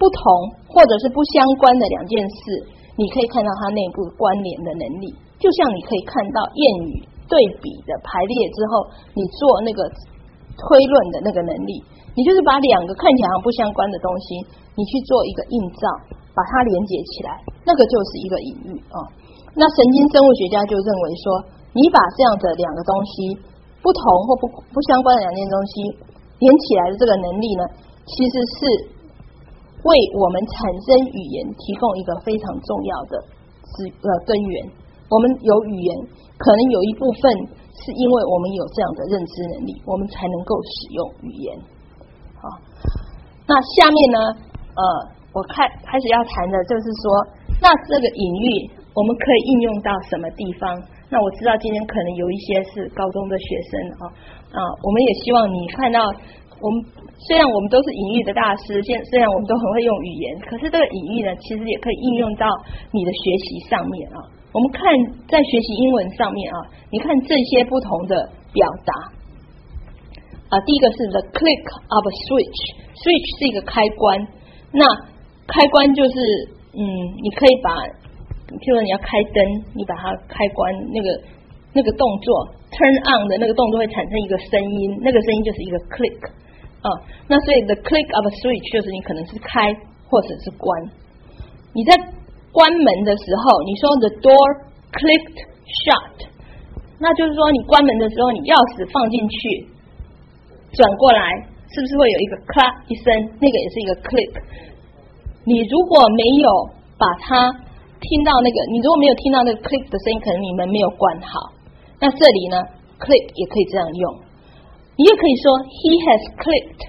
不同或者是不相关的两件事，你可以看到它内部关联的能力。就像你可以看到谚语对比的排列之后，你做那个推论的那个能力，你就是把两个看起来不相关的东西，你去做一个映照，把它连接起来，那个就是一个隐喻啊、哦。那神经生物学家就认为说，你把这样的两个东西不同或不不相关的两件东西连起来的这个能力呢，其实是为我们产生语言提供一个非常重要的资呃根源。我们有语言，可能有一部分是因为我们有这样的认知能力，我们才能够使用语言。好，那下面呢，呃，我开开始要谈的就是说，那这个隐喻我们可以应用到什么地方？那我知道今天可能有一些是高中的学生啊啊，我们也希望你看到我们。虽然我们都是隐喻的大师，现虽然我们都很会用语言，可是这个隐喻呢，其实也可以应用到你的学习上面啊。我们看在学习英文上面啊，你看这些不同的表达啊，第一个是 the click of a switch，switch 是一个开关，那开关就是嗯，你可以把，譬如说你要开灯，你把它开关那个那个动作 turn on 的那个动作会产生一个声音，那个声音就是一个 click。啊，那所以 the click of a switch 就是你可能是开或者是关。你在关门的时候，你说 the door clicked shut， 那就是说你关门的时候，你钥匙放进去，转过来，是不是会有一个咔一声？那个也是一个 click。你如果没有把它听到那个，你如果没有听到那个 click 的声音，可能你门没有关好。那这里呢 ，click 也可以这样用。你也可以说 he has clicked，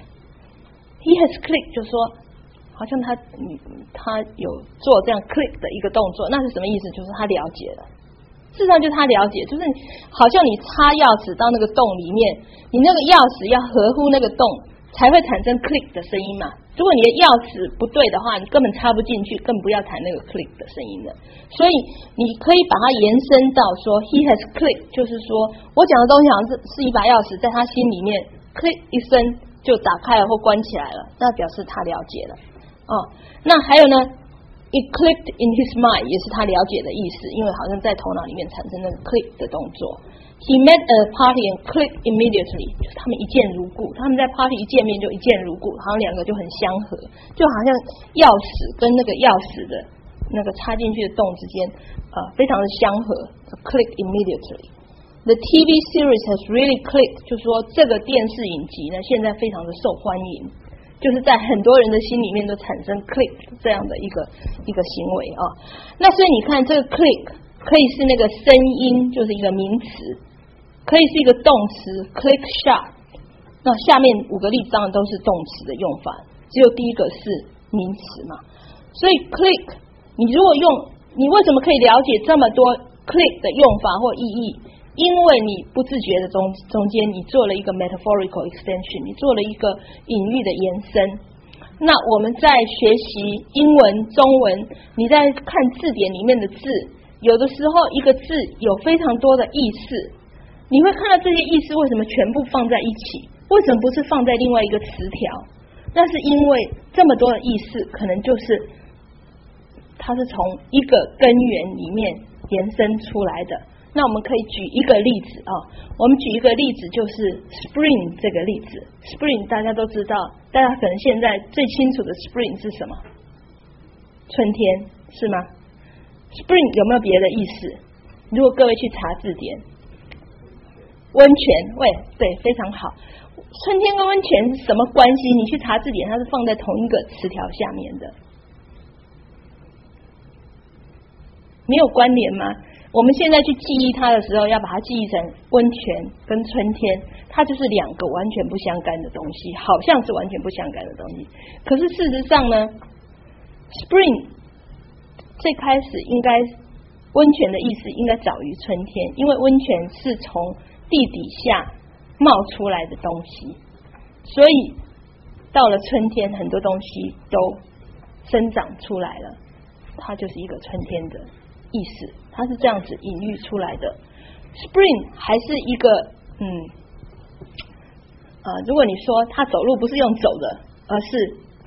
he has clicked 就说好像他他有做这样 click 的一个动作，那是什么意思？就是他了解了，事实上就是他了解，就是好像你插钥匙到那个洞里面，你那个钥匙要合乎那个洞才会产生 click 的声音嘛。如果你的钥匙不对的话，你根本插不进去，更不要谈那个 click 的声音了。所以你可以把它延伸到说 he has clicked， 就是说我讲的东西好像是是一把钥匙，在他心里面 click 一声就打开了或关起来了，那表示他了解了。哦，那还有呢 it clicked in his mind 也是他了解的意思，因为好像在头脑里面产生那个 click 的动作。He met a party and clicked immediately， 就是他们一见如故，他们在 party 一见面就一见如故，好像两个就很相合，就好像钥匙跟那个钥匙的那个插进去的洞之间，呃，非常的相合。Click immediately。The T V series has really clicked， 就是说这个电视影集呢，现在非常的受欢迎，就是在很多人的心里面都产生 click 这样的一个一个行为啊。那所以你看这个 click 可以是那个声音，就是一个名词，可以是一个动词 click shot。那下面五个例子当然都是动词的用法，只有第一个是名词嘛。所以 click， 你如果用，你为什么可以了解这么多 click 的用法或意义？因为你不自觉的中中间你做了一个 metaphorical extension， 你做了一个隐喻的延伸。那我们在学习英文、中文，你在看字典里面的字，有的时候一个字有非常多的意思，你会看到这些意思为什么全部放在一起？为什么不是放在另外一个词条？那是因为这么多的意思，可能就是它是从一个根源里面延伸出来的。那我们可以举一个例子啊，我们举一个例子就是 spring 这个例子。spring 大家都知道，大家可能现在最清楚的 spring 是什么？春天是吗？ spring 有没有别的意思？如果各位去查字典，温泉，喂，对，非常好。春天跟温泉是什么关系？你去查字典，它是放在同一个词条下面的，没有关联吗？我们现在去记忆它的时候，要把它记忆成温泉跟春天，它就是两个完全不相干的东西，好像是完全不相干的东西。可是事实上呢 ，spring 最开始应该温泉的意思应该早于春天，因为温泉是从地底下冒出来的东西，所以到了春天，很多东西都生长出来了，它就是一个春天的意思。它是这样子隐喻出来的。 spring 还是一个嗯呃，如果你说他走路不是用走的，而是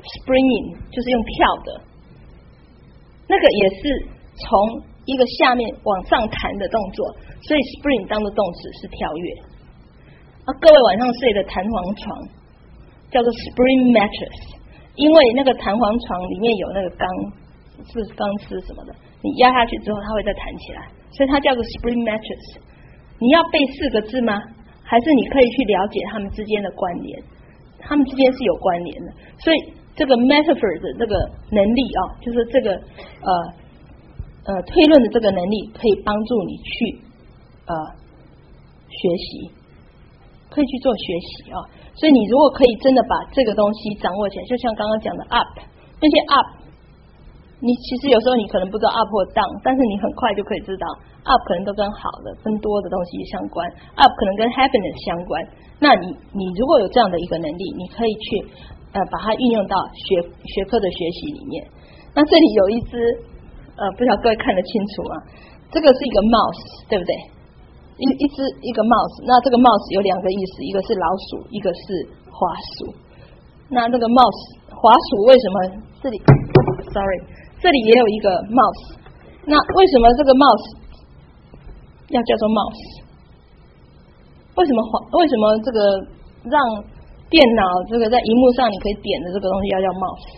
springing， 就是用跳的，那个也是从一个下面往上弹的动作，所以 spring 当的动词是跳跃。啊，各位晚上睡的弹簧床叫做 spring mattress， 因为那个弹簧床里面有那个钢，是不是钢丝什么的，你压下去之后它会再弹起来，所以它叫做 spring mattress。你要背四个字吗？还是你可以去了解它们之间的关联？它们之间是有关联的，所以这个 metaphor 的这个能力啊，就是这个呃呃推论的这个能力，可以帮助你去呃学习，可以去做学习啊。所以你如果可以真的把这个东西掌握起来，就像刚刚讲的 up 那些 up， 你其实有时候你可能不知道 up 或 down， 但是你很快就可以知道 up 可能都跟好的、跟多的东西相关 ，up 可能跟 happiness 相关。那你你如果有这样的一个能力，你可以去呃把它运用到学学科的学习里面。那这里有一只呃，不知道各位看得清楚吗？这个是一个 mouse， 对不对？一一只一个 mouse， 那这个 mouse 有两个意思，一个是老鼠，一个是滑鼠。那这个 mouse 滑鼠为什么这里 ？sorry， 这里也有一个 mouse。那为什么这个 mouse 要叫做 mouse？为什么为什么这个让电脑这个在荧幕上你可以点的这个东西要叫 mouse？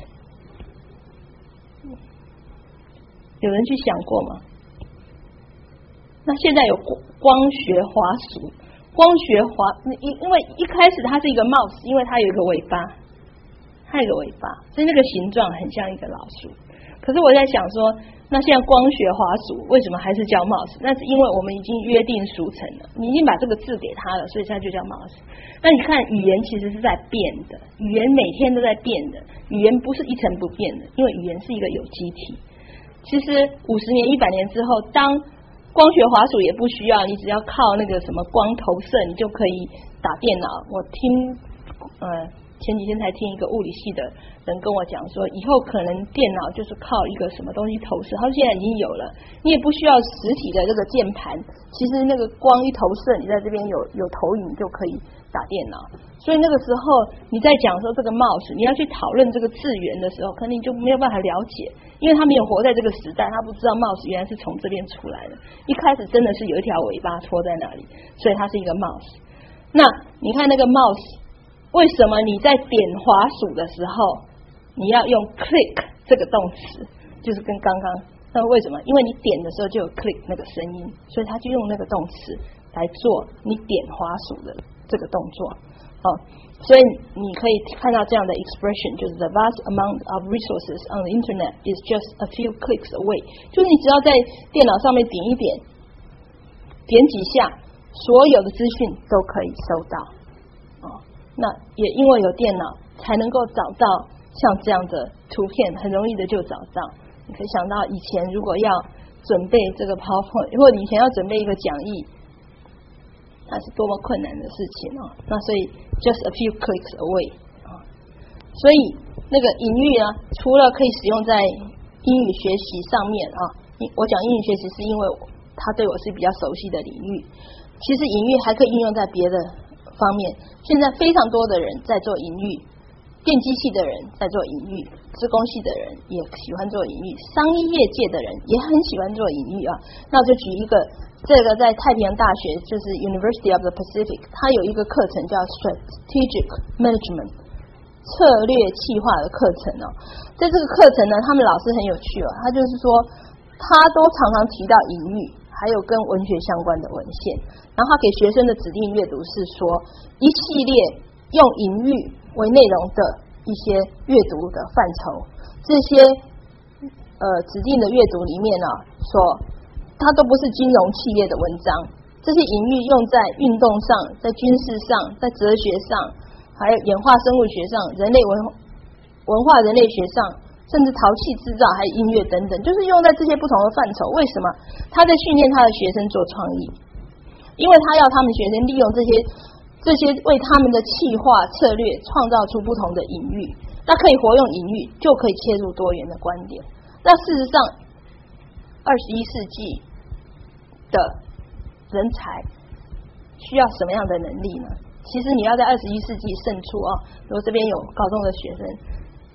有人去想过吗？那现在有光学滑鼠，光学滑，因因为一开始它是一个 mouse， 因为它有一个尾巴，它有一个尾巴，所以那个形状很像一个老鼠。可是我在想说，那现在光学滑鼠为什么还是叫 mouse？ 那是因为我们已经约定俗成了，你已经把这个字给它了，所以它就叫 mouse。那你看，语言其实是在变的，语言每天都在变的，语言不是一成不变的，因为语言是一个有机体。其实五十年、一百年之后，当光学滑鼠也不需要，你只要靠那个什么光投射，你就可以打电脑。我听呃。前几天才听一个物理系的人跟我讲说，以后可能电脑就是靠一个什么东西投射，他说现在已经有了，你也不需要实体的这个键盘，其实那个光一投射，你在这边有有投影就可以打电脑。所以那个时候你在讲说这个 mouse， 你要去讨论这个字源的时候，可能你就没有办法了解，因为他没有活在这个时代，他不知道 mouse 原来是从这边出来的，一开始真的是有一条尾巴拖在那里，所以它是一个 mouse。那你看那个 mouse。为什么你在点滑鼠的时候，你要用 click 这个动词？就是跟刚刚，那为什么？因为你点的时候就有 click 那个声音，所以他就用那个动词来做你点滑鼠的这个动作。哦，所以你可以看到这样的 expression， 就是 the vast amount of resources on the internet is just a few clicks away， 就是你只要在电脑上面点一点，点几下，所有的资讯都可以收到。那也因为有电脑，才能够找到像这样的图片，很容易的就找到。你可以想到以前如果要准备这个 PowerPoint， 或者以前要准备一个讲义，那是多么困难的事情哦。那所以 just a few clicks away 啊。所以那个隐喻啊，除了可以使用在英语学习上面啊，我讲英语学习是因为它对我是比较熟悉的领域。其实隐喻还可以应用在别的方面，现在非常多的人在做隐喻，电机系的人在做隐喻，资工系的人也喜欢做隐喻，商业界的人也很喜欢做隐喻啊。那我就举一个，这个在太平洋大学就是 University of the Pacific， 它有一个课程叫 Strategic Management， 策略企划的课程哦。在这个课程呢，他们老师很有趣哦，他就是说他都常常提到隐喻，还有跟文学相关的文献。然后他给学生的指定阅读是说一系列用隐喻为内容的一些阅读的范畴，这些呃指定的阅读里面呢、啊，说它都不是金融企业的文章，这些隐喻用在运动上，在军事上，在哲学上，还有演化生物学上，人类文文化人类学上，甚至陶器制造，还有音乐等等，就是用在这些不同的范畴。为什么？他在训练他的学生做创意。因为他要他们学生利用这些这些为他们的企划策略创造出不同的隐喻，那可以活用隐喻，就可以切入多元的观点。那事实上，二十一世纪的人才需要什么样的能力呢？其实你要在二十一世纪胜出啊，如果这边有高中的学生，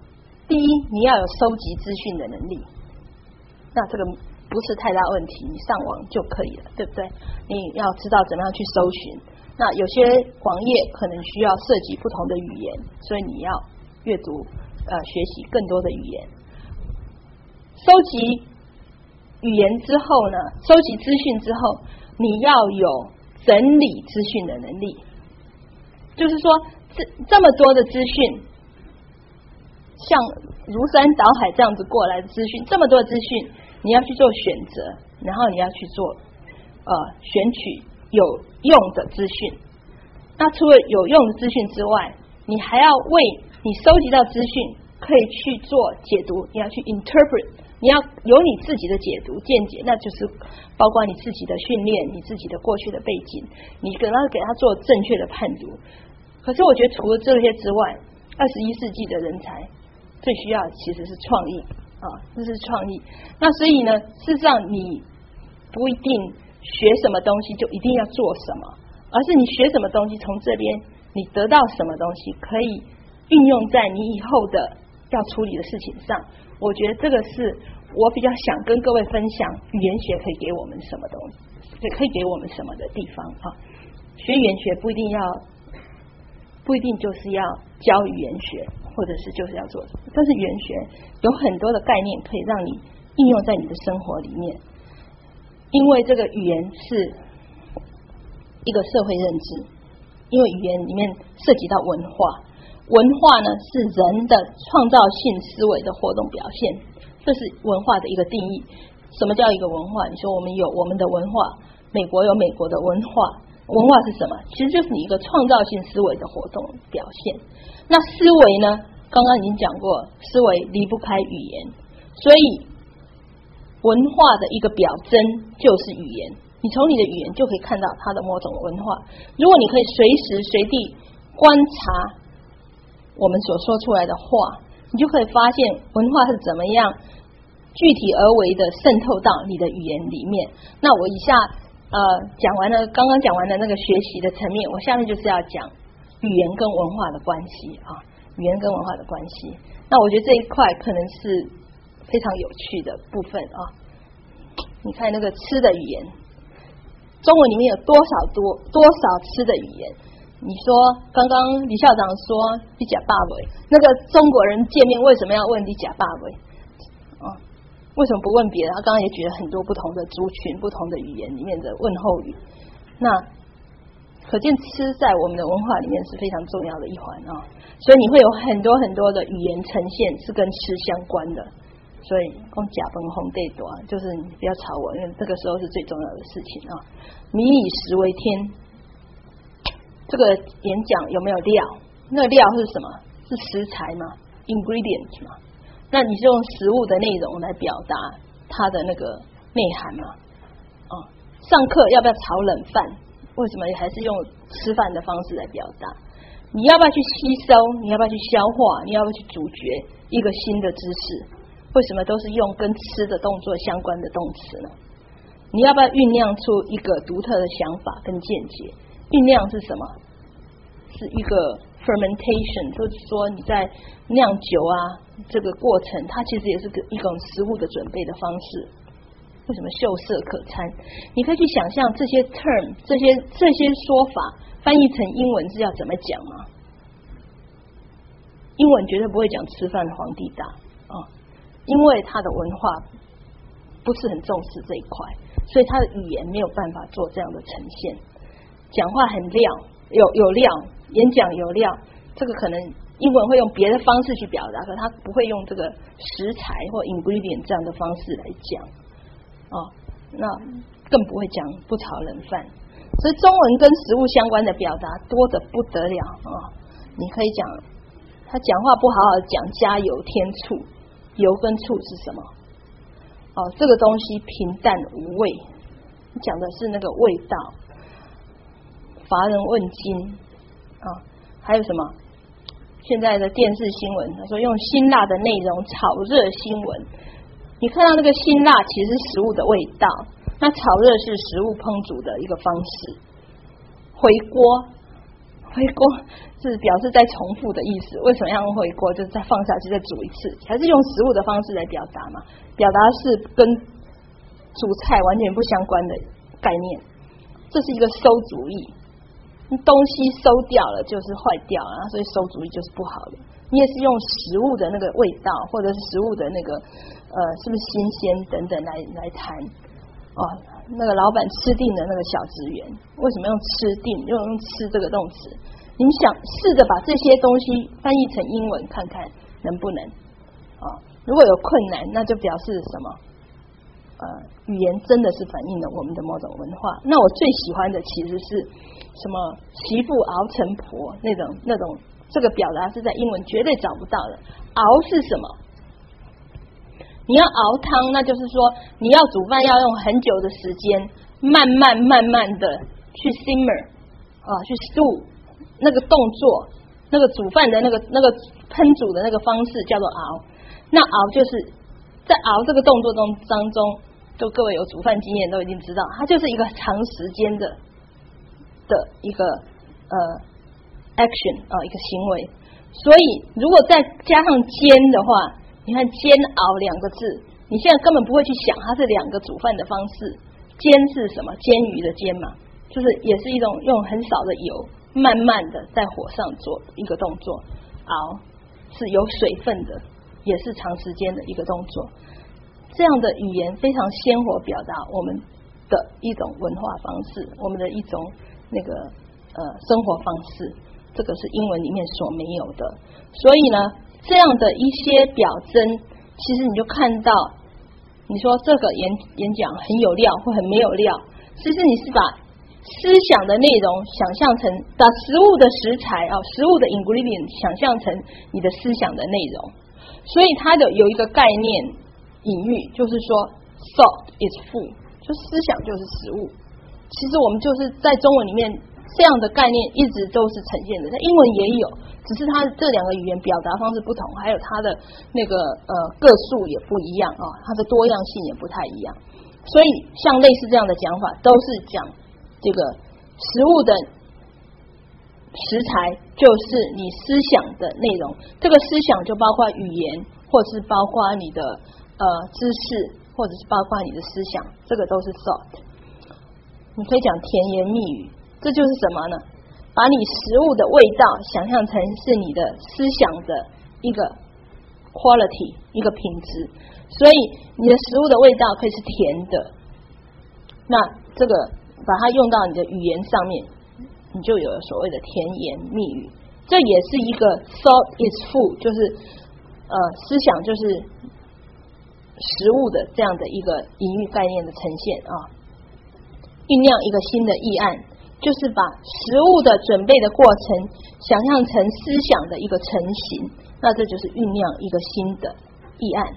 第一，你要有收集资讯的能力，那这个不是太大问题，你上网就可以了，对不对？你要知道怎么样去搜寻。那有些网页可能需要涉及不同的语言，所以你要阅读呃学习更多的语言。收集语言之后呢，收集资讯之后，你要有整理资讯的能力，就是说这这么多的资讯，像如山倒海这样子过来的资讯，这么多的资讯，你要去做选择，然后你要去做呃选取有用的资讯。那除了有用的资讯之外，你还要为你收集到资讯可以去做解读，你要去 interpret， 你要有你自己的解读见解，那就是包括你自己的训练，你自己的过去的背景，你可能要给他做正确的判读。可是我觉得除了这些之外，二十一世纪的人才最需要其实是创意啊，这是创意。那所以呢，事实上你不一定学什么东西就一定要做什么，而是你学什么东西，从这边你得到什么东西，可以运用在你以后的要处理的事情上。我觉得这个是我比较想跟各位分享，语言学可以给我们什么东西，可以给我们什么的地方啊。学语言学不一定要，不一定就是要教语言学，或者是就是要做，但是语言学有很多的概念可以让你应用在你的生活里面，因为这个语言是一个社会认知，因为语言里面涉及到文化，文化呢是人的创造性思维的活动表现，这是文化的一个定义。什么叫一个文化？你说我们有我们的文化，美国有美国的文化，文化是什么？其实就是你一个创造性思维的活动表现。那思维呢，刚刚已经讲过，思维离不开语言，所以文化的一个表征就是语言。你从你的语言就可以看到它的某种文化。如果你可以随时随地观察我们所说出来的话，你就可以发现文化是怎么样具体而为的渗透到你的语言里面。那我以下呃讲完了，刚刚讲完了那个学习的层面，我下面就是要讲语言跟文化的关系啊，语言跟文化的关系。那我觉得这一块可能是非常有趣的部分啊。你看那个吃的语言，中文里面有多少多多少吃的语言？你说刚刚李校长说你假爸爸，那个中国人见面为什么要问你假爸爸？啊，为什么不问别人？他刚刚也举了很多不同的族群、不同的语言里面的问候语。那可见吃在我们的文化里面是非常重要的一环啊，所以你会有很多很多的语言呈现是跟吃相关的。所以讲假崩红对多，就是你不要吵我，因为这个时候是最重要的事情啊。民以食为天，这个演讲有没有料？那个料是什么？是食材嘛 ，ingredient 嘛。那你就用食物的内容来表达它的那个内涵嘛。哦，上课要不要炒冷饭？为什么还是用吃饭的方式来表达？你要不要去吸收？你要不要去消化？你要不要去咀嚼一个新的知识？为什么都是用跟吃的动作相关的动词呢？你要不要酝酿出一个独特的想法跟见解？酝酿是什么？是一个 fermentation， 就是说你在酿酒啊这个过程，它其实也是一种食物的准备的方式。为什么秀色可餐？你可以去想象这些 term， 这些这些说法翻译成英文是要怎么讲吗？英文绝对不会讲吃饭的皇帝大啊。因为他的文化不是很重视这一块，所以他的语言没有办法做这样的呈现。讲话很料，有有料，演讲有料，这个可能英文会用别的方式去表达，可他不会用这个食材或 ingredient 这样的方式来讲。哦，那更不会讲不炒冷饭。所以中文跟食物相关的表达多得不得了啊、哦！你可以讲他讲话不好好讲加油添醋。油跟醋是什么？哦，这个东西平淡无味，讲的是那个味道。乏人问津啊，还有什么？现在的电视新闻，他说用辛辣的内容炒热新闻。你看到那个辛辣其实是食物的味道，那炒热是食物烹煮的一个方式。回锅， 回锅是表示在重复的意思，为什么要用回锅？就是再放下去再煮一次，还是用食物的方式来表达嘛？表达是跟煮菜完全不相关的概念，这是一个馊主意。东西馊掉了就是坏掉了，所以馊主意就是不好的。你也是用食物的那个味道，或者是食物的那个呃是不是新鲜等等来来谈哦。那个老板吃定的那个小职员，为什么用吃定？用用吃这个动词？你们想试着把这些东西翻译成英文看看能不能啊、哦？如果有困难，那就表示什么？呃，语言真的是反映了我们的某种文化。那我最喜欢的其实是什么？媳妇熬成婆那种那种，这个表达是在英文绝对找不到的。熬是什么？你要熬汤，那就是说你要煮饭要用很久的时间，慢慢慢慢的去 simmer 啊，去 stew 那个动作，那个煮饭的那个那个烹煮的那个方式叫做熬。那熬就是在熬这个动作中当中，就各位有煮饭经验都一定知道，它就是一个长时间的的一个呃 action 啊、呃、一个行为。所以如果再加上煎的话，你看煎熬两个字，你现在根本不会去想它是两个煮饭的方式。煎是什么？煎鱼的煎嘛，就是也是一种用很少的油，慢慢的在火上做一个动作。熬是有水分的，也是长时间的一个动作。这样的语言非常鲜活表达我们的一种文化方式，我们的一种那个呃生活方式，这个是英文里面所没有的。所以呢，这样的一些表征，其实你就看到，你说这个演演讲很有料或很没有料，其实你是把思想的内容想象成，把食物的食材啊，食物的 ingredient 想象成你的思想的内容。所以它的有一个概念隐喻，就是说 thought is food， 就思想就是食物。其实我们就是在中文里面这样的概念一直都是呈现的，在英文也有，只是它这两个语言表达方式不同，还有它的那个呃个数也不一样啊、哦，它的多样性也不太一样。所以像类似这样的讲法，都是讲这个食物的食材就是你思想的内容，这个思想就包括语言，或者是包括你的呃知识，或者是包括你的思想，这个都是 thought。你可以讲甜言蜜语，这就是什么呢？把你食物的味道想象成是你的思想的一个 quality， 一个品质。所以你的食物的味道可以是甜的，那这个把它用到你的语言上面，你就有了所谓的甜言蜜语。这也是一个 thought is food， 就是呃思想就是食物的这样的一个隐喻概念的呈现啊，酝酿一个新的议案，就是把食物的准备的过程想象成思想的一个成型，那这就是酝酿一个新的议案。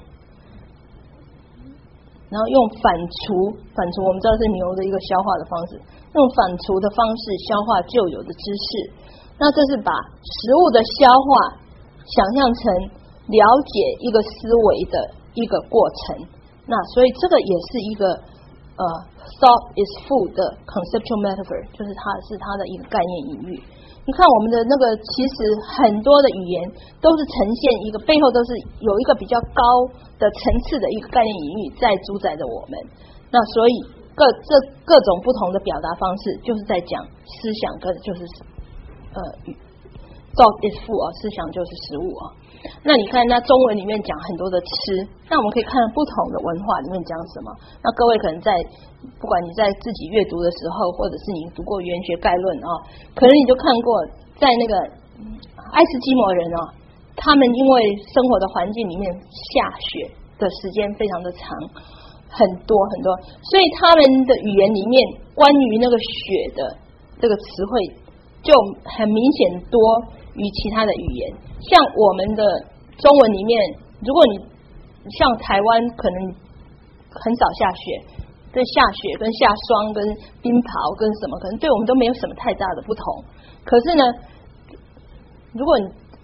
然后用反刍，反刍我们知道是牛的一个消化的方式，用反刍的方式消化旧有的知识，那这是把食物的消化想象成了解一个思维的一个过程。那所以这个也是一个呃 thought is food 的 conceptual metaphor， 就是它是它的一个概念隐喻。你看我们的那个其实很多的语言都是呈现一个背后都是有一个比较高的层次的一个概念隐喻在主宰着我们。那所以各这各种不同的表达方式就是在讲思想跟就是呃 thought is food 啊，思想就是食物啊。那你看那中文里面讲很多的吃，那我们可以看不同的文化里面讲什么。那各位可能在不管你在自己阅读的时候，或者是你读过语言学概论啊、哦，可能你就看过在那个爱斯基摩人啊、哦，他们因为生活的环境里面下雪的时间非常的长，很多很多，所以他们的语言里面关于那个雪的这个词汇就很明显多于其他的语言。像我们的中文里面，如果你像台湾可能很少下雪，对下雪跟下霜跟冰雹跟什么可能对我们都没有什么太大的不同，可是呢如果你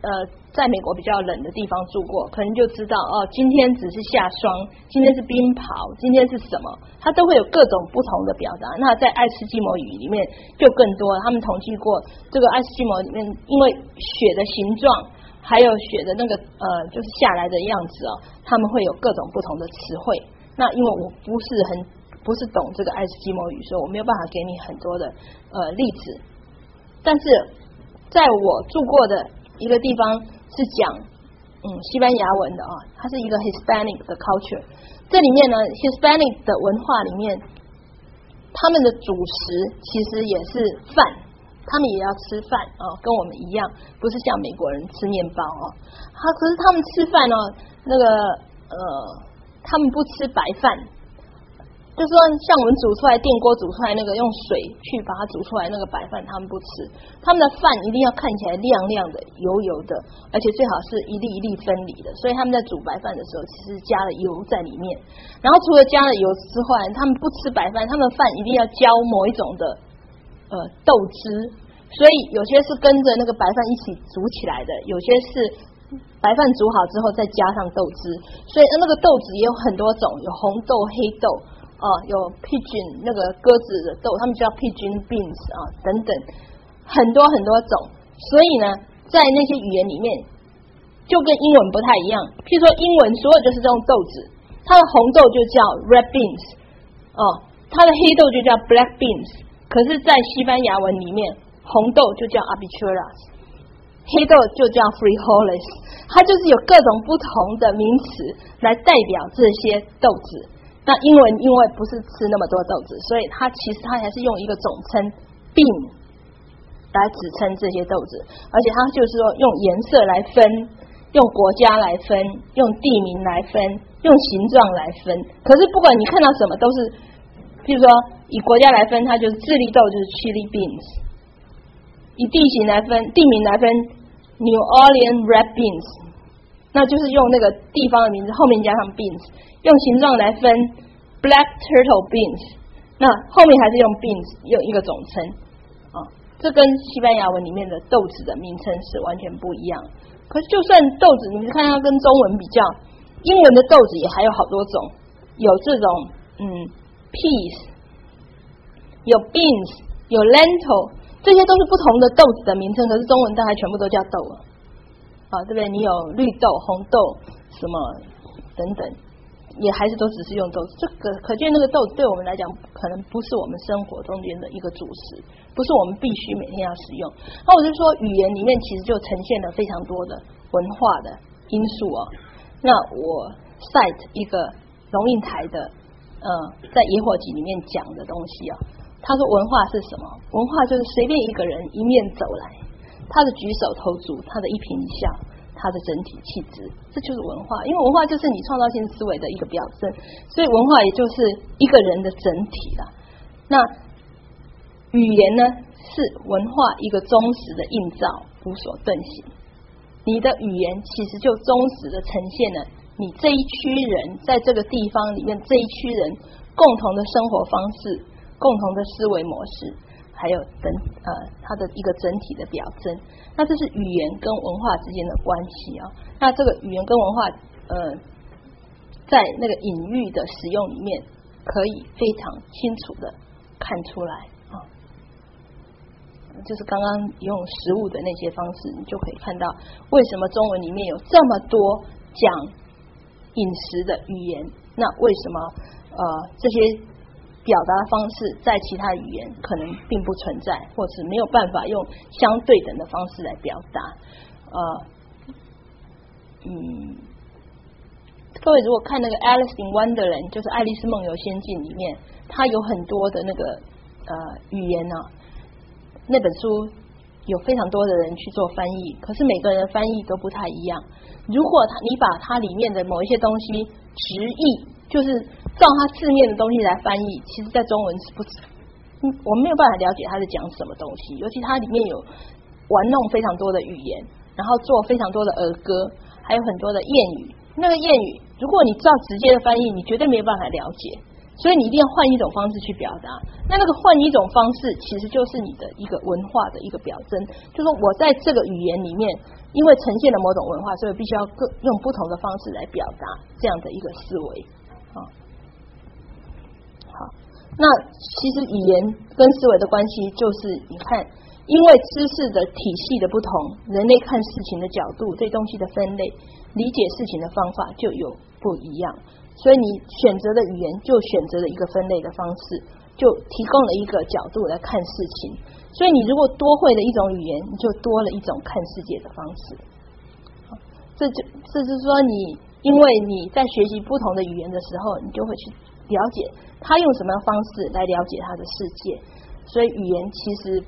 呃在美国比较冷的地方住过，可能就知道哦，今天只是下霜，今天是冰雹，今天是什么，它都会有各种不同的表达。那在爱斯基摩语里面就更多，他们统计过这个爱斯基摩里面，因为雪的形状还有雪的那个呃就是下来的样子哦，他们会有各种不同的词汇。那因为我不是很不是懂这个爱斯基摩语，所以我没有办法给你很多的呃例子。但是在我住过的一个地方是讲嗯西班牙文的啊，它是一个 Hispanic 的 culture。这里面呢 Hispanic 的文化里面，他们的主食其实也是饭，他们也要吃饭啊，跟我们一样，不是像美国人吃面包啊。他可是他们吃饭呢，那个呃。他们不吃白饭，就是说像我们煮出来电锅煮出来那个用水去把它煮出来那个白饭，他们不吃。他们的饭一定要看起来亮亮的、油油的，而且最好是一粒一粒分离的。所以他们在煮白饭的时候，其实加了油在里面。然后除了加了油之外，他们不吃白饭，他们的饭一定要浇某一种的呃豆汁。所以有些是跟着那个白饭一起煮起来的，有些是白饭煮好之后再加上豆汁，所以那个豆子也有很多种，有红豆、黑豆啊、呃，有 pigeon 那个鸽子的豆，他们叫 pigeon beans 啊、呃、等等，很多很多种。所以呢，在那些语言里面，就跟英文不太一样。譬如说英文所有就是这种豆子，它的红豆就叫 red beans 哦、呃，它的黑豆就叫 black beans， 可是在西班牙文里面，红豆就叫 habichuelas，黑豆就叫 frijoles， 它就是有各种不同的名词来代表这些豆子。那英文因为不是吃那么多豆子，所以它其实它还是用一个总称 bean 来指称这些豆子，而且它就是说用颜色来分，用国家来分，用地名来分，用形状来分。可是不管你看到什么都是，譬如说以国家来分，它就是智利豆就是 chili beans，以地形来分，地名来分 New Orleans red beans， 那就是用那个地方的名字后面加上 beans。用形状来分 black turtle beans， 那后面还是用 beans， 用一个总称啊，这跟西班牙文里面的豆子的名称是完全不一样。可是就算豆子，你看它跟中文比较，英文的豆子也还有好多种，有这种嗯 peas， 有 beans， 有 lentil。这些都是不同的豆子的名称，可是中文大概全部都叫豆了，啊，对不对？你有绿豆、红豆什么等等，也还是都只是用豆子。这个可见那个豆子对我们来讲，可能不是我们生活中间的一个主食，不是我们必须每天要使用。那我就说，语言里面其实就呈现了非常多的文化的因素哦。那我 cite 一个龙应台的，呃，在野火集里面讲的东西啊。他说文化是什么？文化就是随便一个人一面走来，他的举手投足，他的一颦一笑，他的整体气质，这就是文化。因为文化就是你创造性思维的一个表征，所以文化也就是一个人的整体啦。那语言呢，是文化一个忠实的映照，无所遁形。你的语言其实就忠实的呈现了你这一区人在这个地方里面这一区人共同的生活方式。共同的思维模式，还有等呃它的一个整体的表征，那这是语言跟文化之间的关系啊。那这个语言跟文化呃在那个隐喻的使用里面，可以非常清楚的看出来啊。就是刚刚用食物的那些方式，你就可以看到为什么中文里面有这么多讲饮食的语言，那为什么呃这些表达的方式在其他语言可能并不存在，或是没有办法用相对等的方式来表达。呃，嗯，各位如果看那个《Alice in Wonderland》，就是《爱丽丝梦游仙境》里面，它有很多的那个呃语言啊，那本书有非常多的人去做翻译，可是每个人的翻译都不太一样。如果他你把它里面的某一些东西直译，就是照它字面的东西来翻译，其实在中文是不，嗯，我们没有办法了解它是讲什么东西。尤其它里面有玩弄非常多的语言，然后做非常多的儿歌，还有很多的谚语。那个谚语，如果你照直接的翻译，你绝对没有办法了解。所以你一定要换一种方式去表达。那那个换一种方式，其实就是你的一个文化的一个表征，就是说我在这个语言里面因为呈现了某种文化，所以必须要各用不同的方式来表达这样的一个思维。好，好，那其实语言跟思维的关系就是，你看，因为知识的体系的不同，人类看事情的角度、对东西的分类、理解事情的方法就有不一样，所以你选择的语言就选择了一个分类的方式，就提供了一个角度来看事情。所以你如果多会了一种语言，你就多了一种看世界的方式。这就这就是说，你因为你在学习不同的语言的时候，你就会去了解他用什么样的方式来了解他的世界。所以语言其实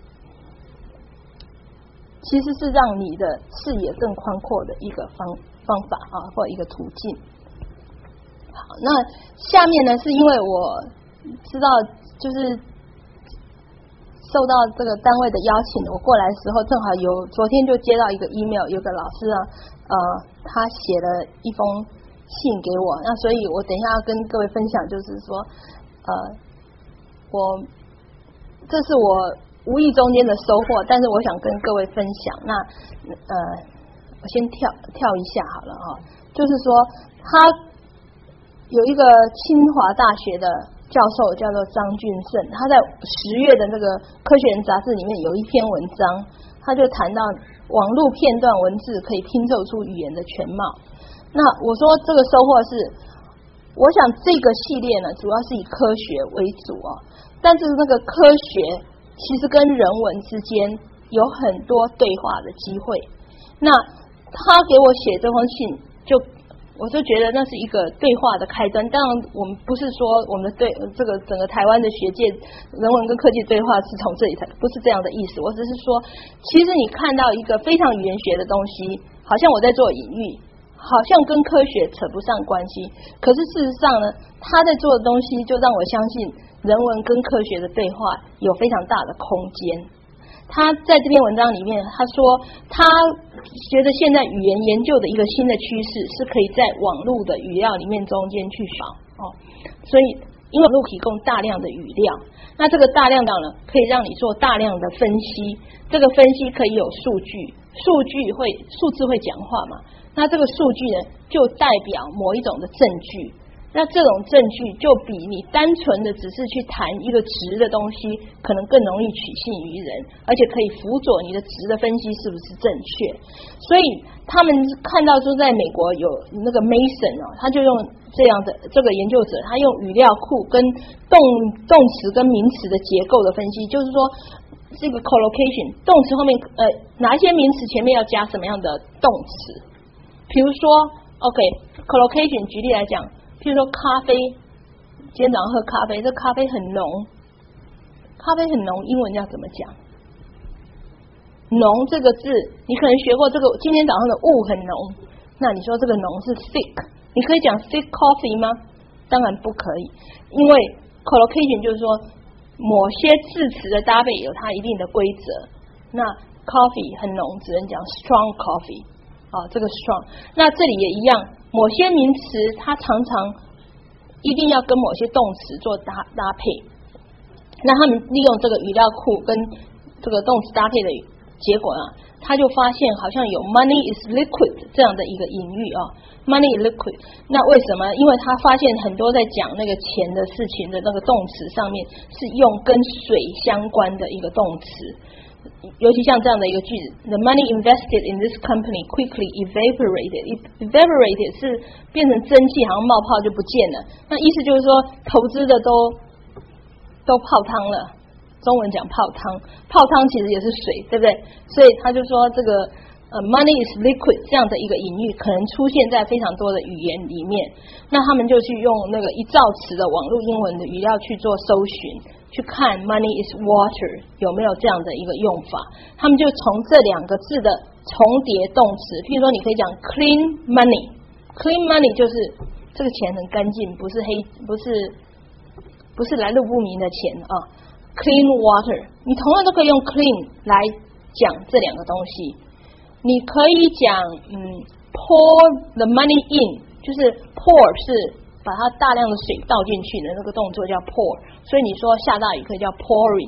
其实是让你的视野更宽阔的一个方方法啊，或一个途径。好，那下面呢，是因为我知道就是受到这个单位的邀请，我过来的时候正好有昨天就接到一个 email， 有个老师啊，呃，他写了一封信给我，那所以我等一下要跟各位分享，就是说，呃，我这是我无意中间的收获，但是我想跟各位分享。那呃，我先跳跳一下好了哈，就是说他有一个清华大学的教授叫做张俊胜，他在十月的那个科学人杂志里面有一篇文章，他就谈到网络片段文字可以拼凑出语言的全貌。那我说这个收获是，我想这个系列呢主要是以科学为主哦，但是那个科学其实跟人文之间有很多对话的机会。那他给我写这封信，就我就觉得那是一个对话的开端。当然我们不是说我们的对这个整个台湾的学界人文跟科技对话是从这里才，不是这样的意思。我只是说，其实你看到一个非常语言学的东西，好像我在做隐喻，好像跟科学扯不上关系，可是事实上呢，他在做的东西就让我相信人文跟科学的对话有非常大的空间。他在这篇文章里面，他说他觉得现在语言研究的一个新的趋势是可以在网络的语料里面中间去找哦，所以因为网络提供大量的语料，那这个大量的呢，可以让你做大量的分析，这个分析可以有数据，数据会数字会讲话嘛，那这个数据呢，就代表某一种的证据。那这种证据就比你单纯的只是去谈一个值的东西，可能更容易取信于人，而且可以辅佐你的值的分析是不是正确。所以他们看到说，在美国有那个 Mason 哦，他就用这样的这个研究者，他用语料库跟动动词跟名词的结构的分析，就是说这个 collocation 动词后面呃哪一些名词前面要加什么样的动词。比如说 OK collocation 举例来讲，譬如说咖啡，今天早上喝咖啡，这咖啡很浓，咖啡很浓，英文要怎么讲？浓这个字，你可能学过这个，今天早上的雾很浓，那你说这个浓是 thick， 你可以讲 thick coffee 吗？当然不可以，因为 collocation 就是说某些字词的搭配有它一定的规则，那 coffee 很浓，只能讲 strong coffee。哦，这个 strong， 那这里也一样，某些名词它常常一定要跟某些动词做搭搭配，那他们利用这个语料库跟这个动词搭配的结果啊，他就发现好像有 money is liquid 这样的一个隐喻啊 ，money is liquid。那为什么？因为他发现很多在讲那个钱的事情的那个动词上面是用跟水相关的一个动词。尤其像这样的一个句子 ，The money invested in this company quickly evaporated. Evaporated 是变成蒸汽，好像冒泡就不见了。那意思就是说，投资的都都泡汤了。中文讲泡汤，泡汤其实也是水，对不对？所以他就说这个呃 money is liquid 这样的一个隐喻，可能出现在非常多的语言里面。那他们就去用那个一造词的网络英文的语料去做搜寻。去看 money is water 有没有这样的一个用法，他们就从这两个字的重叠动词，譬如说你可以讲 clean money， clean money 就是这个钱很干净，不是黑，不是不是来路不明的钱啊。clean water 你同样都可以用 clean 来讲这两个东西，你可以讲嗯 pour the money in， 就是 pour 是把它大量的水倒进去的那个动作叫 pour， 所以你说下大雨可以叫 pouring，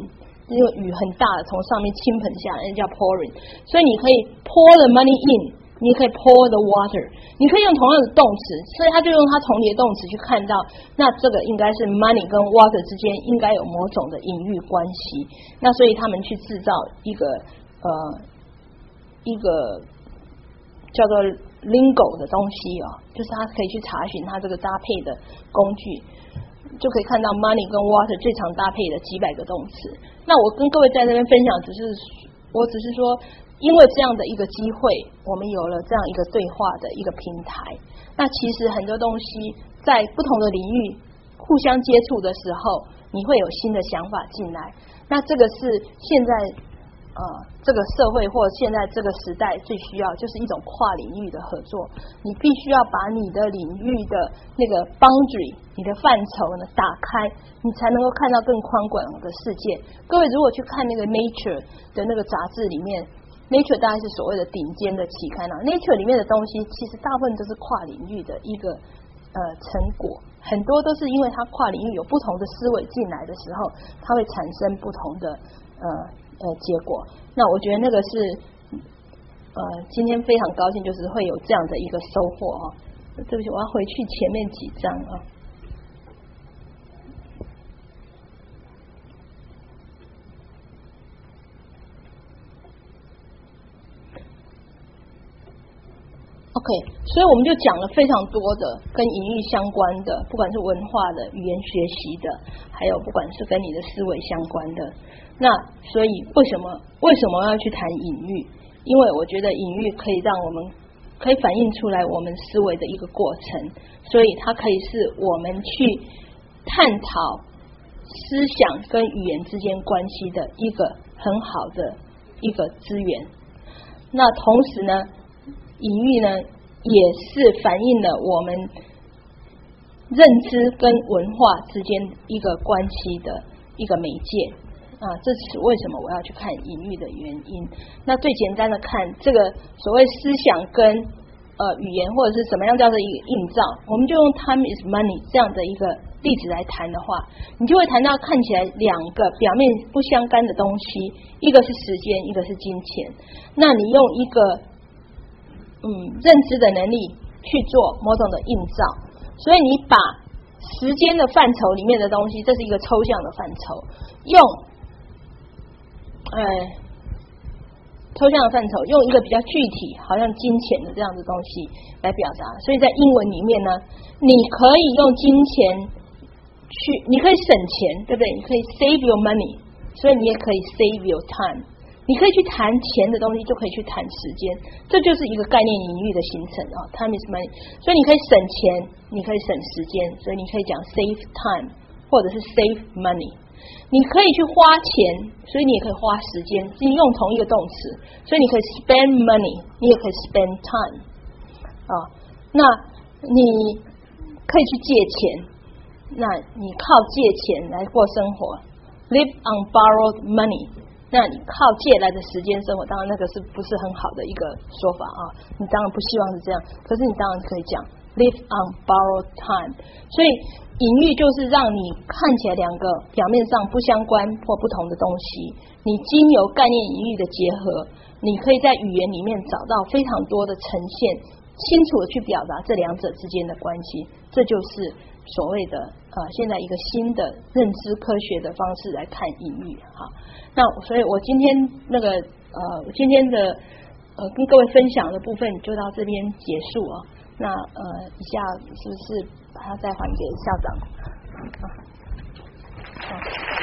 因为雨很大的从上面倾盆下来，那叫 pouring。所以你可以 pour the money in， 你可以 pour the water， 你可以用同样的动词，所以他就用他同理的动词去看到，那这个应该是 money 跟 water 之间应该有某种的隐喻关系。那所以他们去制造一个呃一个叫做 lingo 的东西啊、哦，就是他可以去查询他这个搭配的工具。就可以看到 money 跟 water 最常搭配的几百个动词。那我跟各位在这边分享，只是我只是说，因为这样的一个机会，我们有了这样一个对话的一个平台。那其实很多东西在不同的领域互相接触的时候，你会有新的想法进来。那这个是现在呃这个社会或现在这个时代最需要，就是一种跨领域的合作。你必须要把你的领域的那个 boundary， 你的范畴呢打开，你才能够看到更宽广的世界。各位如果去看那个 Nature 的那个杂志里面， Nature 大概是所谓的顶尖的期刊啊 ，Nature 里面的东西其实大部分都是跨领域的一个呃成果，很多都是因为它跨领域有不同的思维进来的时候，它会产生不同的呃呃结果。那我觉得那个是呃今天非常高兴，就是会有这样的一个收获啊。对不起，我要回去前面几章啊。OK， 所以我们就讲了非常多的跟隐喻相关的，不管是文化的、语言学习的，还有不管是跟你的思维相关的。那所以为什么为什么要去谈隐喻？因为我觉得隐喻可以让我们可以反映出来我们思维的一个过程，所以它可以是我们去探讨思想跟语言之间关系的一个很好的一个资源。那同时呢，隐喻呢也是反映了我们认知跟文化之间一个关系的一个媒介啊，这是为什么我要去看隐喻的原因。那最简单的看这个所谓思想跟呃语言或者是什么样叫做一个映照，我们就用 time is money 这样的一个例子来谈的话，你就会谈到看起来两个表面不相干的东西，一个是时间，一个是金钱。那你用一个嗯认知的能力去做某种的映照，所以你把时间的范畴里面的东西，这是一个抽象的范畴，用呃抽象的范畴用一个比较具体好像金钱的这样的东西来表达。所以在英文里面呢，你可以用金钱去，你可以省钱，对不对？你可以 save your money， 所以你也可以 save your time。你可以去谈钱的东西，就可以去谈时间，这就是一个概念隐喻的形成啊。Time is money， 所以你可以省钱，你可以省时间，所以你可以讲 save time 或者是 save money。你可以去花钱，所以你也可以花时间，是用同一个动词，所以你可以 spend money， 你也可以 spend time 啊。那你可以去借钱，那你靠借钱来过生活 ，live on borrowed money。那你靠借来的时间生活，当然那个是不是很好的一个说法啊？你当然不希望是这样，可是你当然可以讲 live on borrowed time。所以隐喻就是让你看起来两个表面上不相关或不同的东西，你经由概念隐喻的结合，你可以在语言里面找到非常多的呈现，清楚的去表达这两者之间的关系。这就是所谓的呃现在一个新的认知科学的方式来看隐喻哈。那所以我今天那个呃今天的呃跟各位分享的部分就到这边结束啊。那呃以下是不是把它再还给校长啊？好。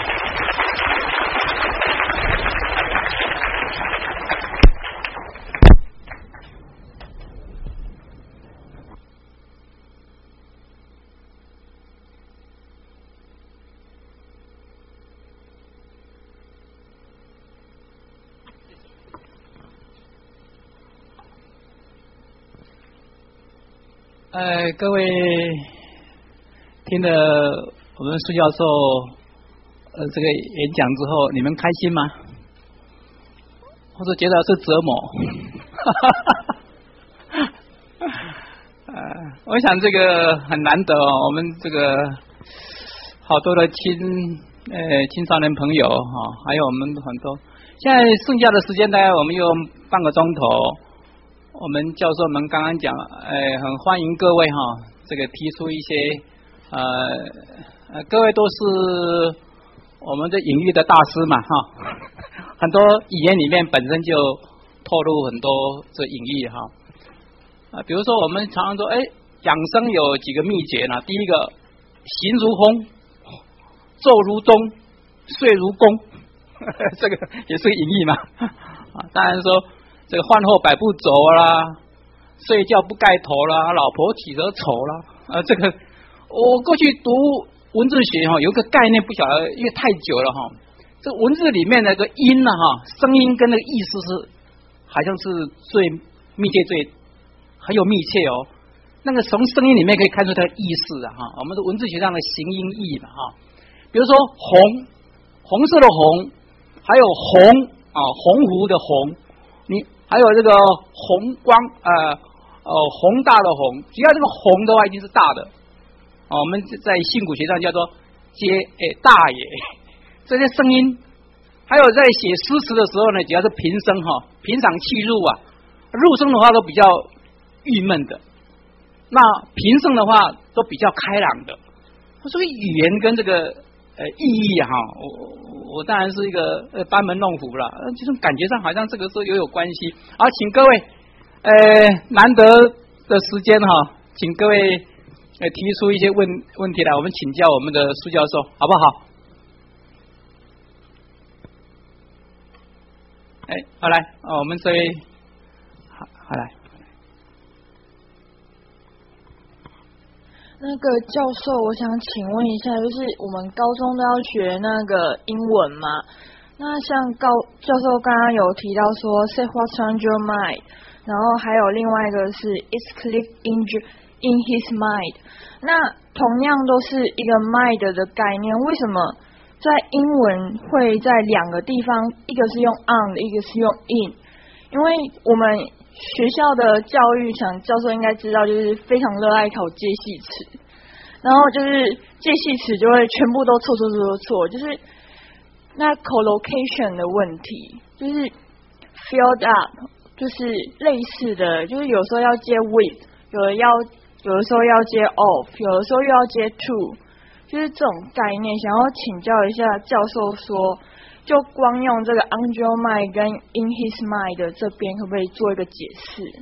呃，各位听了我们苏教授呃这个演讲之后，你们开心吗？或者觉得是折磨？呃，我想这个很难得哦，我们这个好多的亲呃青少年朋友哈、哦，还有我们很多。现在剩下的时间大概我们用半个钟头。我们教授们刚刚讲，呃，很欢迎各位哈、哦，这个提出一些呃呃，各位都是我们的隐喻的大师嘛哈、哦，很多语言里面本身就透露很多这隐喻哈。啊，比如说我们常常说，哎，养生有几个秘诀呢？第一个，行如风，坐如钟，睡如弓，这个也是个隐喻嘛。啊，当然说这个饭后百步走啦，睡觉不盖头啦，老婆起得丑啦。啊，这个我过去读文字学哈，有一个概念不晓得，因为太久了哈。这个文字里面那个音呢哈，声音跟那个意思是好像是最密切、最很有密切哦。那个从声音里面可以看出它的意思啊哈。我们的文字学上的形音义嘛哈。比如说红，红色的红，还有红啊，鸿鹄的鸿，你还有这个宏光呃呃宏大的宏，只要这个宏的话一定是大的。哦，我们在信古学上叫做接诶大也。这些声音，还有在写诗词的时候呢，只要是平声哈，平赏气入啊，入声的话都比较郁闷的，那平声的话都比较开朗的。所以语言跟这个呃意义哈，我我当然是一个呃班门弄斧了，这种感觉上好像这个是有有关系。好，请各位呃难得的时间哈，请各位呃提出一些问问题来，我们请教我们的苏教授，好不好？哎，好来，哦，我们这位，好，好来。 那个教授，我想请问一下，就是我们高中都要学那个英文嘛？那像高教授刚刚有提到说 ，say what's on your mind， 然后还有另外一个是 it's click in in his mind。那同样都是一个 mind 的概念，为什么在英文会在两个地方，一个是用 on 的，一个是用 in？ 因为我们学校的教育，想教授应该知道，就是非常热爱考介系词，然后就是介系词就会全部都错错错错错，就是那 collocation 的问题，就是 filled up， 就是类似的，就是有时候要接 with， 有的要有的时候要接 of， 有的时候又要接 to， 就是这种概念，想要请教一下教授说。就光用这个 on your mind 跟 in his mind 的这边，可不可以做一个解释？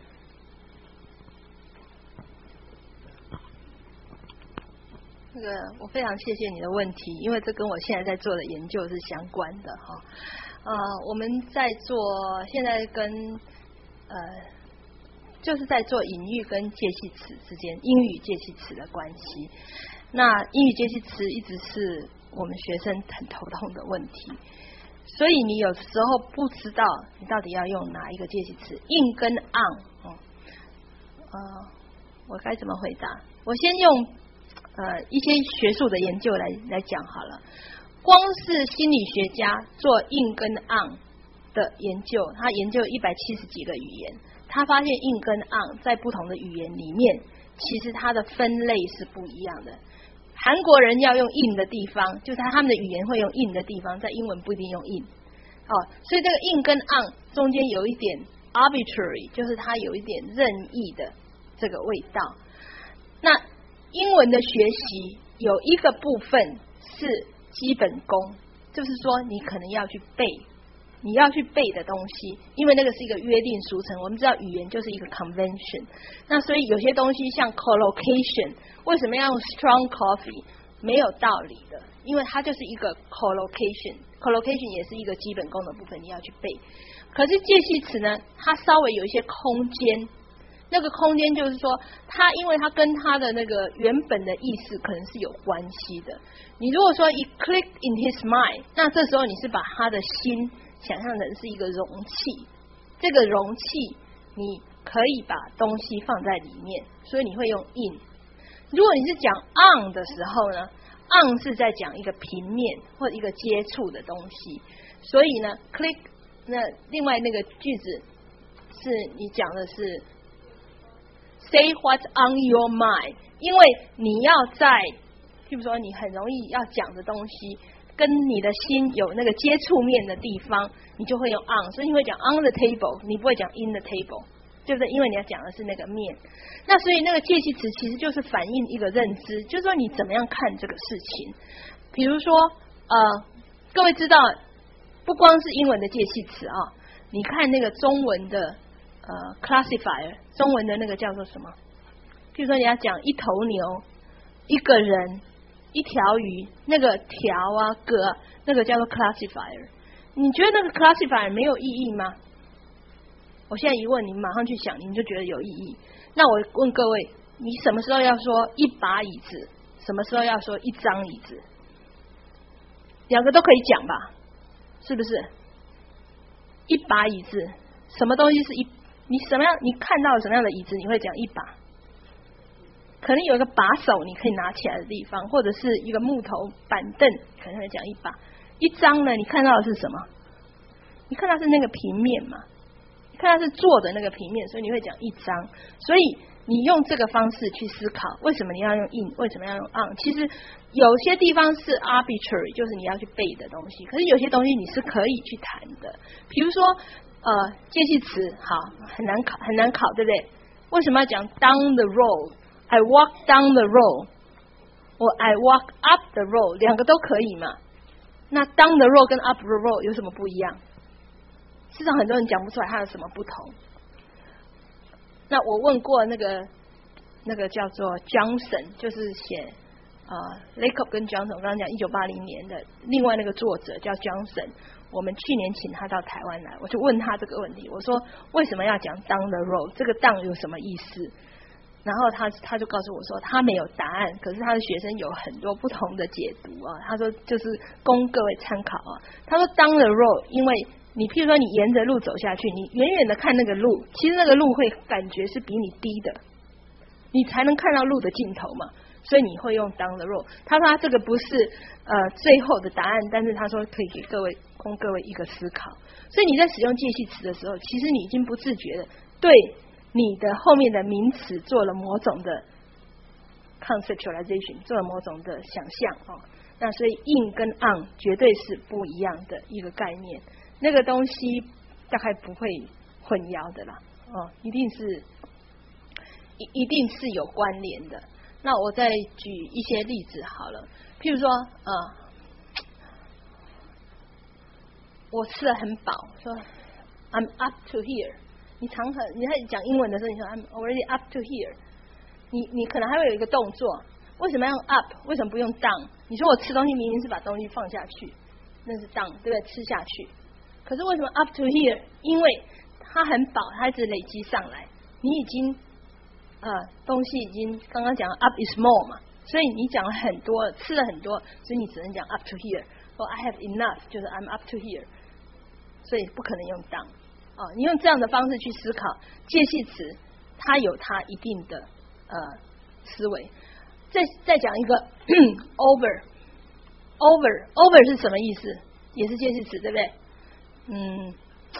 这个我非常谢谢你的问题，因为这跟我现在在做的研究是相关的哈。呃，我们在做现在跟呃，就是在做隐喻跟介系词之间，英语介系词的关系。那英语介系词一直是我们学生很头痛的问题，所以你有时候不知道你到底要用哪一个介系词 in 跟 on 哦，呃，我该怎么回答？我先用呃一些学术的研究来来讲好了。光是心理学家做 in 跟 on 的研究，他研究一百七十几个语言，他发现 in 跟 on 在不同的语言里面，其实它的分类是不一样的。韩国人要用 in 的地方，就是他们的语言会用 in 的地方，在英文不一定用 in。哦，所以这个 in 跟 on 中间有一点 arbitrary， 就是它有一点任意的这个味道。那英文的学习有一个部分是基本功，就是说你可能要去背，你要去背的东西，因为那个是一个约定俗成。我们知道语言就是一个 convention， 那所以有些东西像 collocation， 为什么要用 strong coffee？ 没有道理的，因为它就是一个 collocation， collocation 也是一个基本功的部分，你要去背。可是介系词呢，它稍微有一些空间，那个空间就是说，它因为它跟它的那个原本的意思可能是有关系的。你如果说一 click in his mind， 那这时候你是把他的心想象成是一个容器，这个容器你可以把东西放在里面，所以你会用 in。如果你是讲 on 的时候呢， on 是在讲一个平面或一个接触的东西，所以呢 click 那另外那个句子是你讲的是 say what's on your mind， 因为你要在譬如说你很容易要讲的东西跟你的心有那个接触面的地方，你就会用 on， 所以你会讲 on the table， 你不会讲 in the table， 对不对？因为你要讲的是那个面。那所以那个介系词其实就是反映一个认知，就是说你怎么样看这个事情。比如说呃，各位知道不光是英文的介系词啊，你看那个中文的呃 classifier， 中文的那个叫做什么？譬如说你要讲一头牛、一个人、一条鱼，那个条啊、个，那个叫做 classifier。你觉得那个 classifier 没有意义吗？我现在一问你，马上去想，你就觉得有意义。那我问各位，你什么时候要说一把椅子？什么时候要说一张椅子？两个都可以讲吧？是不是？一把椅子，什么东西是一？你什么样？你看到什么样的椅子，你会讲一把？可能有一个把手你可以拿起来的地方，或者是一个木头板凳，可能会讲一把。一张呢，你看到的是什么？你看到是那个平面嘛？你看到是坐的那个平面，所以你会讲一张。所以你用这个方式去思考，为什么你要用 in， 为什么要用 on？ 其实有些地方是 arbitrary， 就是你要去背的东西，可是有些东西你是可以去谈的。比如说呃，介系词好很难考，很难考，对不对？为什么要讲 down the road？I walk down the road， 或 I walk up the road， 两个都可以嘛？那 down the road 跟 up the road 有什么不一样？事实上很多人讲不出来它有什么不同。那我问过那个那个叫做 Johnson， 就是写呃 Lakoff 跟 Johnson， 我刚刚讲一九八零年的另外那个作者叫 Johnson， 我们去年请他到台湾来，我就问他这个问题，我说为什么要讲 down the road？ 这个 down 有什么意思？然后他他就告诉我说他没有答案，可是他的学生有很多不同的解读啊。他说就是供各位参考啊。他说 down the road， 因为你譬如说你沿着路走下去，你远远的看那个路，其实那个路会感觉是比你低的，你才能看到路的尽头嘛，所以你会用 down the road。他说他这个不是呃最后的答案，但是他说可以给各位供各位一个思考。所以你在使用介系词的时候，其实你已经不自觉的对你的后面的名词做了某种的 conceptualization， 做了某种的想象哦。那所以 in 跟 on 绝对是不一样的一个概念，那个东西大概不会混淆的啦，哦，一定是一一定是有关联的。那我再举一些例子好了，譬如说呃，我吃得很饱，说 I'm up to here。你常很你在讲英文的时候，你说 I'm already up to here， 你你可能还会有一个动作，为什么要用 up？ 为什么不用 down？ 你说我吃东西明明是把东西放下去，那是 down， 对不对？吃下去。可是为什么 up to here？ 因为它很饱，它一直累积上来，你已经呃东西已经刚刚讲 up is more 嘛，所以你讲了很多，吃了很多，所以你只能讲 up to here， 或 I have enough， 就是 I'm up to here， 所以不可能用 down。哦，你用这样的方式去思考介系词，它有它一定的呃思维。再再讲一个over over over 是什么意思？也是介系词，对不对？嗯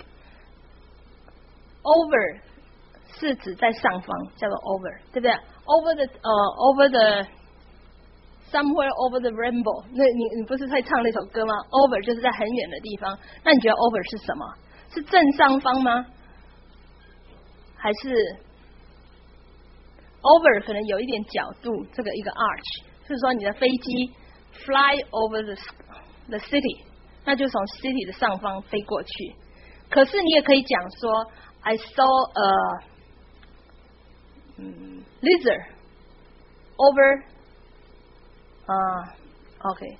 ，over 是指在上方，叫做 over， 对不对 ？over the 呃 over the somewhere over the rainbow， 那你你不是会唱那首歌吗 ？over 就是在很远的地方，那你觉得 over 是什么？是正上方吗？还是 over 可能有一点角度，这个一个 arch， 就是说你的飞机 fly over the the city， 那就从 city 的上方飞过去。可是你也可以讲说 I saw a 嗯 lizard over 啊 OK。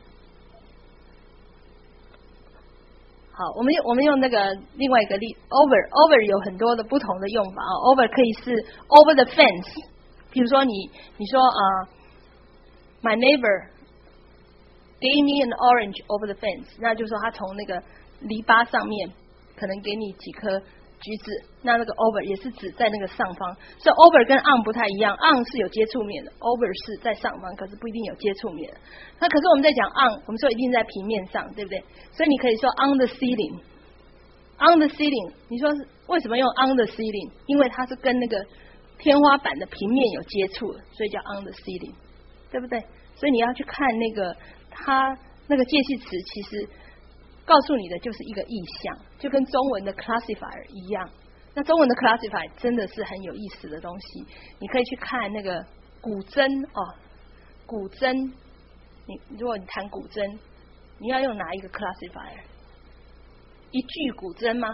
好，我们用我们用那个另外一个例 over over 有很多的不同的用法啊 ，over 可以是 over the fence， 比如说你你说啊、uh, ，my neighbor gave me an orange over the fence， 那就是说他从那个篱笆上面可能给你几颗橘子，那那个 over 也是指在那个上方，所以 over 跟 on 不太一样 ，on 是有接触面的 ，over 是在上方，可是不一定有接触面。那可是我们在讲 on， 我们说一定在平面上，对不对？所以你可以说 on the ceiling，on the ceiling， 你说为什么用 on the ceiling？ 因为它是跟那个天花板的平面有接触，所以叫 on the ceiling， 对不对？ 所以你要去看那个它那个介系词，其实告诉你的就是一个意象，就跟中文的 classifier 一样。那中文的 classifier 真的是很有意思的东西，你可以去看那个古筝哦，古筝，你如果你弹古筝，你要用哪一个 classifier？ 一句古筝吗？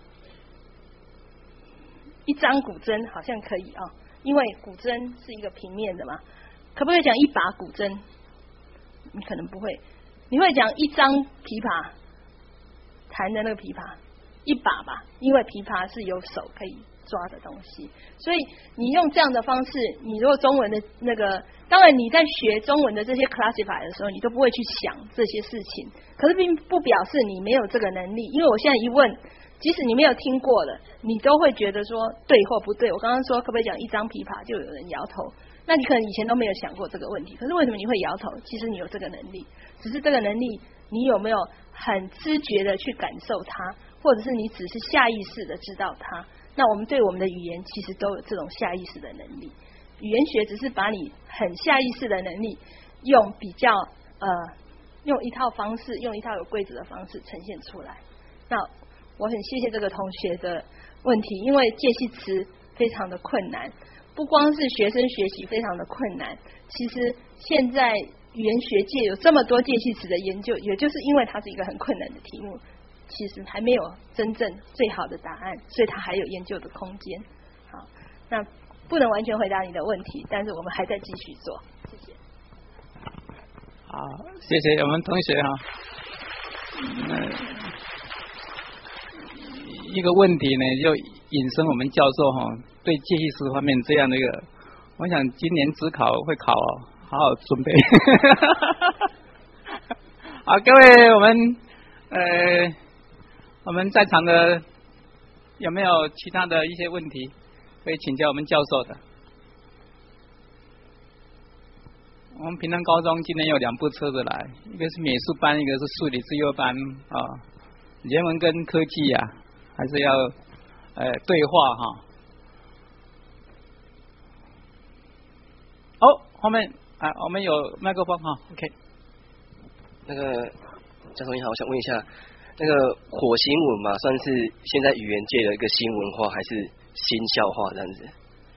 一张古筝好像可以啊、哦，因为古筝是一个平面的嘛。可不可以讲一把古筝？你可能不会。你会讲一张琵琶，弹的那个琵琶，一把吧，因为琵琶是有手可以抓的东西。所以你用这样的方式，你如果中文的那个，当然你在学中文的这些 classify 的时候，你都不会去想这些事情。可是并不表示你没有这个能力，因为我现在一问，即使你没有听过的，你都会觉得说对或不对。我刚刚说可不可以讲一张琵琶，就有人摇头。那你可能以前都没有想过这个问题，可是为什么你会摇头？其实你有这个能力，只是这个能力你有没有很知觉的去感受它，或者是你只是下意识的知道它。那我们对我们的语言其实都有这种下意识的能力，语言学只是把你很下意识的能力用比较呃用一套方式，用一套有规则的方式呈现出来。那我很谢谢这个同学的问题，因为介系词非常的困难，不光是学生学习非常的困难，其实现在语言学界有这么多介系词的研究，也就是因为它是一个很困难的题目，其实还没有真正最好的答案，所以它还有研究的空间。好，那不能完全回答你的问题，但是我们还在继续做。谢谢。 好，谢谢我们同学哈。嗯，一个问题呢，就引申我们教授哈对介系词方面这样的一个，我想今年指考会考哦，好好准备。好，各位，我们呃，我们在场的有没有其他的一些问题可以请教我们教授的？我们平潭高中今年有两部车子来，一个是美术班，一个是数理自由班啊。人文跟科技呀、啊，还是要呃对话哈。哦，后面啊，我们有麦克风哈 ，OK。 那个教授你好，我想问一下，那个火星文嘛，算是现在语言界的一个新文化，还是新笑话这样子？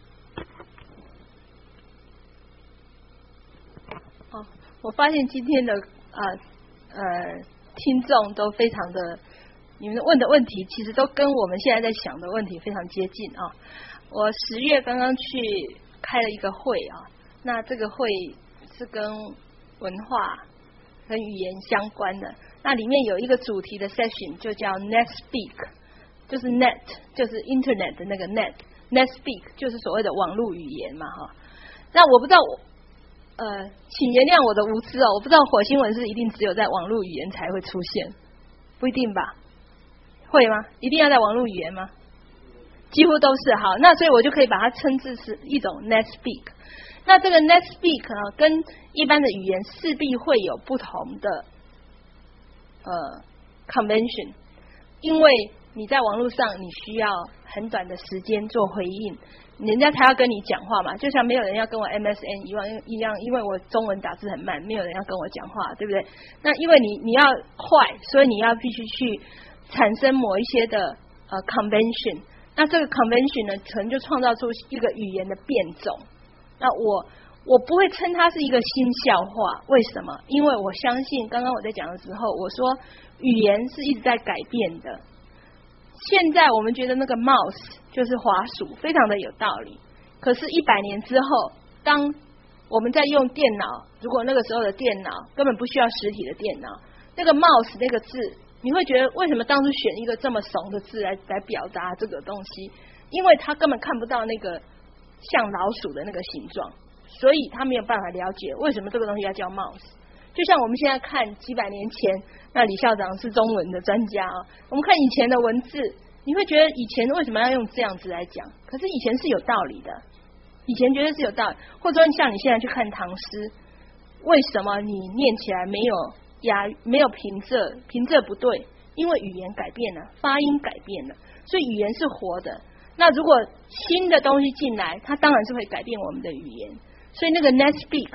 哦，我发现今天的啊 呃, 呃听众都非常的，你们问的问题其实都跟我们现在在想的问题非常接近啊。我十月刚刚去开了一个会啊，那这个会是跟文化跟语言相关的，那里面有一个主题的 session 就叫 Net Speak， 就是 net 就是 internet 的那个 net Net Speak 就是所谓的网络语言嘛哈。那我不知道我呃，请原谅我的无知哦，我不知道火星文是一定只有在网络语言才会出现，不一定吧？会吗？一定要在网络语言吗？几乎都是。好，那所以我就可以把它称之是一种 Net Speak。那这个 Net Speak 呢，跟一般的语言势必会有不同的呃 convention， 因为你在网络上你需要很短的时间做回应，人家才要跟你讲话嘛，就像没有人要跟我 M S N 一样一样，因为我中文打字很慢，没有人要跟我讲话，对不对？那因为你你要快，所以你要必须去产生某一些的呃 convention， 那这个 convention 呢，可能就创造出一个语言的变种。那我我不会称它是一个新笑话，为什么？因为我相信刚刚我在讲的时候，我说语言是一直在改变的。现在我们觉得那个 mouse 就是滑鼠，非常的有道理。可是，一百年之后，当我们在用电脑，如果那个时候的电脑根本不需要实体的电脑，那个 mouse 那个字，你会觉得为什么当初选一个这么怂的字来来表达这个东西？因为他根本看不到那个像老鼠的那个形状，所以他没有办法了解为什么这个东西要叫 mouse。就像我们现在看几百年前，那李校长是中文的专家啊，我们看以前的文字，你会觉得以前为什么要用这样子来讲？可是以前是有道理的，以前绝对是有道理。或者说像你现在去看唐诗，为什么你念起来没有押没有平仄，平仄不对？因为语言改变了，发音改变了，所以语言是活的。那如果新的东西进来，它当然是会改变我们的语言。所以那个 Net Speak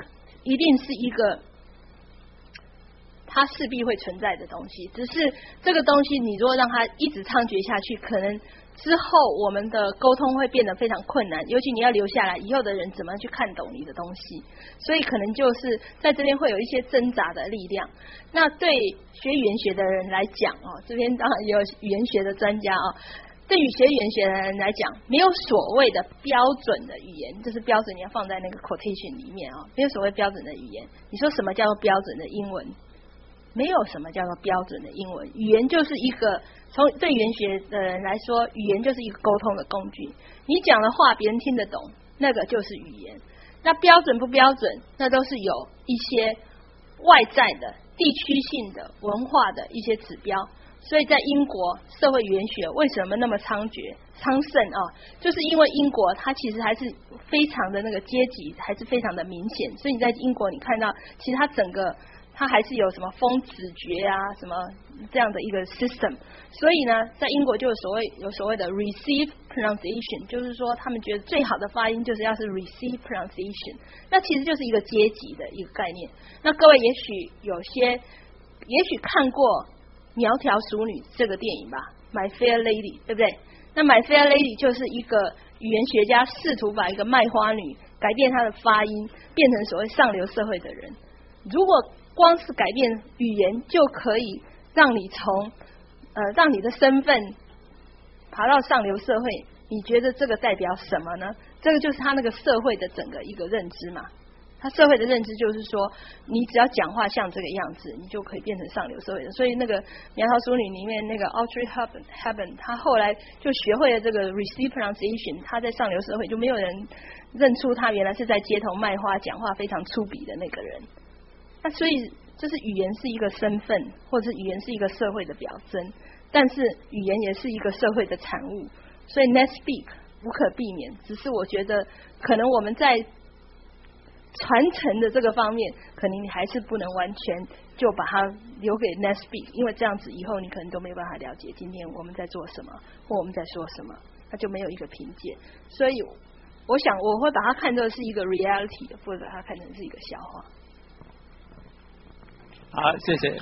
一定是一个它势必会存在的东西，只是这个东西你如果让它一直猖獗下去，可能之后我们的沟通会变得非常困难，尤其你要留下来，以后的人怎么去看懂你的东西，所以可能就是在这边会有一些挣扎的力量。那对学语言学的人来讲哦，这边当然也有语言学的专家哦，对于学语言学的人来讲，没有所谓的标准的语言，这是标准你要放在那个 quotation 里面啊、哦，没有所谓标准的语言。你说什么叫做标准的英文？没有什么叫做标准的英文，语言就是一个，从对语言学的人来说，语言就是一个沟通的工具。你讲的话别人听得懂，那个就是语言。那标准不标准，那都是有一些外在的、地区性的、文化的一些指标。所以在英国社会语言学为什么那么猖獗昌盛啊？就是因为英国它其实还是非常的那个阶级还是非常的明显，所以你在英国你看到其实它整个它还是有什么风子爵啊什么这样的一个 system， 所以呢在英国就有所谓有所谓的 receive pronunciation， 就是说他们觉得最好的发音就是要是 receive pronunciation， 那其实就是一个阶级的一个概念。那各位也许有些也许看过苗条淑女这个电影吧， My Fair Lady， 对不对？那 My Fair Lady 就是一个语言学家试图把一个卖花女改变她的发音，变成所谓上流社会的人。如果光是改变语言就可以让你从呃让你的身份爬到上流社会，你觉得这个代表什么呢？这个就是他那个社会的整个一个认知嘛。他社会的认知就是说，你只要讲话像这个样子，你就可以变成上流社会的。所以那个苗条淑女里面那个 Audrey Hepburn， 他后来就学会了这个 receive pronunciation， 他在上流社会就没有人认出他原来是在街头卖花、讲话非常粗鄙的那个人。那所以这是语言是一个身份，或者是语言是一个社会的表征，但是语言也是一个社会的产物。所以 net speak 无可避免，只是我觉得可能我们在传承的这个方面，可能你还是不能完全就把它留给 net speak， 因为这样子以后你可能都没有办法了解今天我们在做什么或我们在说什么，它就没有一个凭借。所以我想我会把它看作是一个 reality， 或者把它看成是一个笑话。 好，谢谢。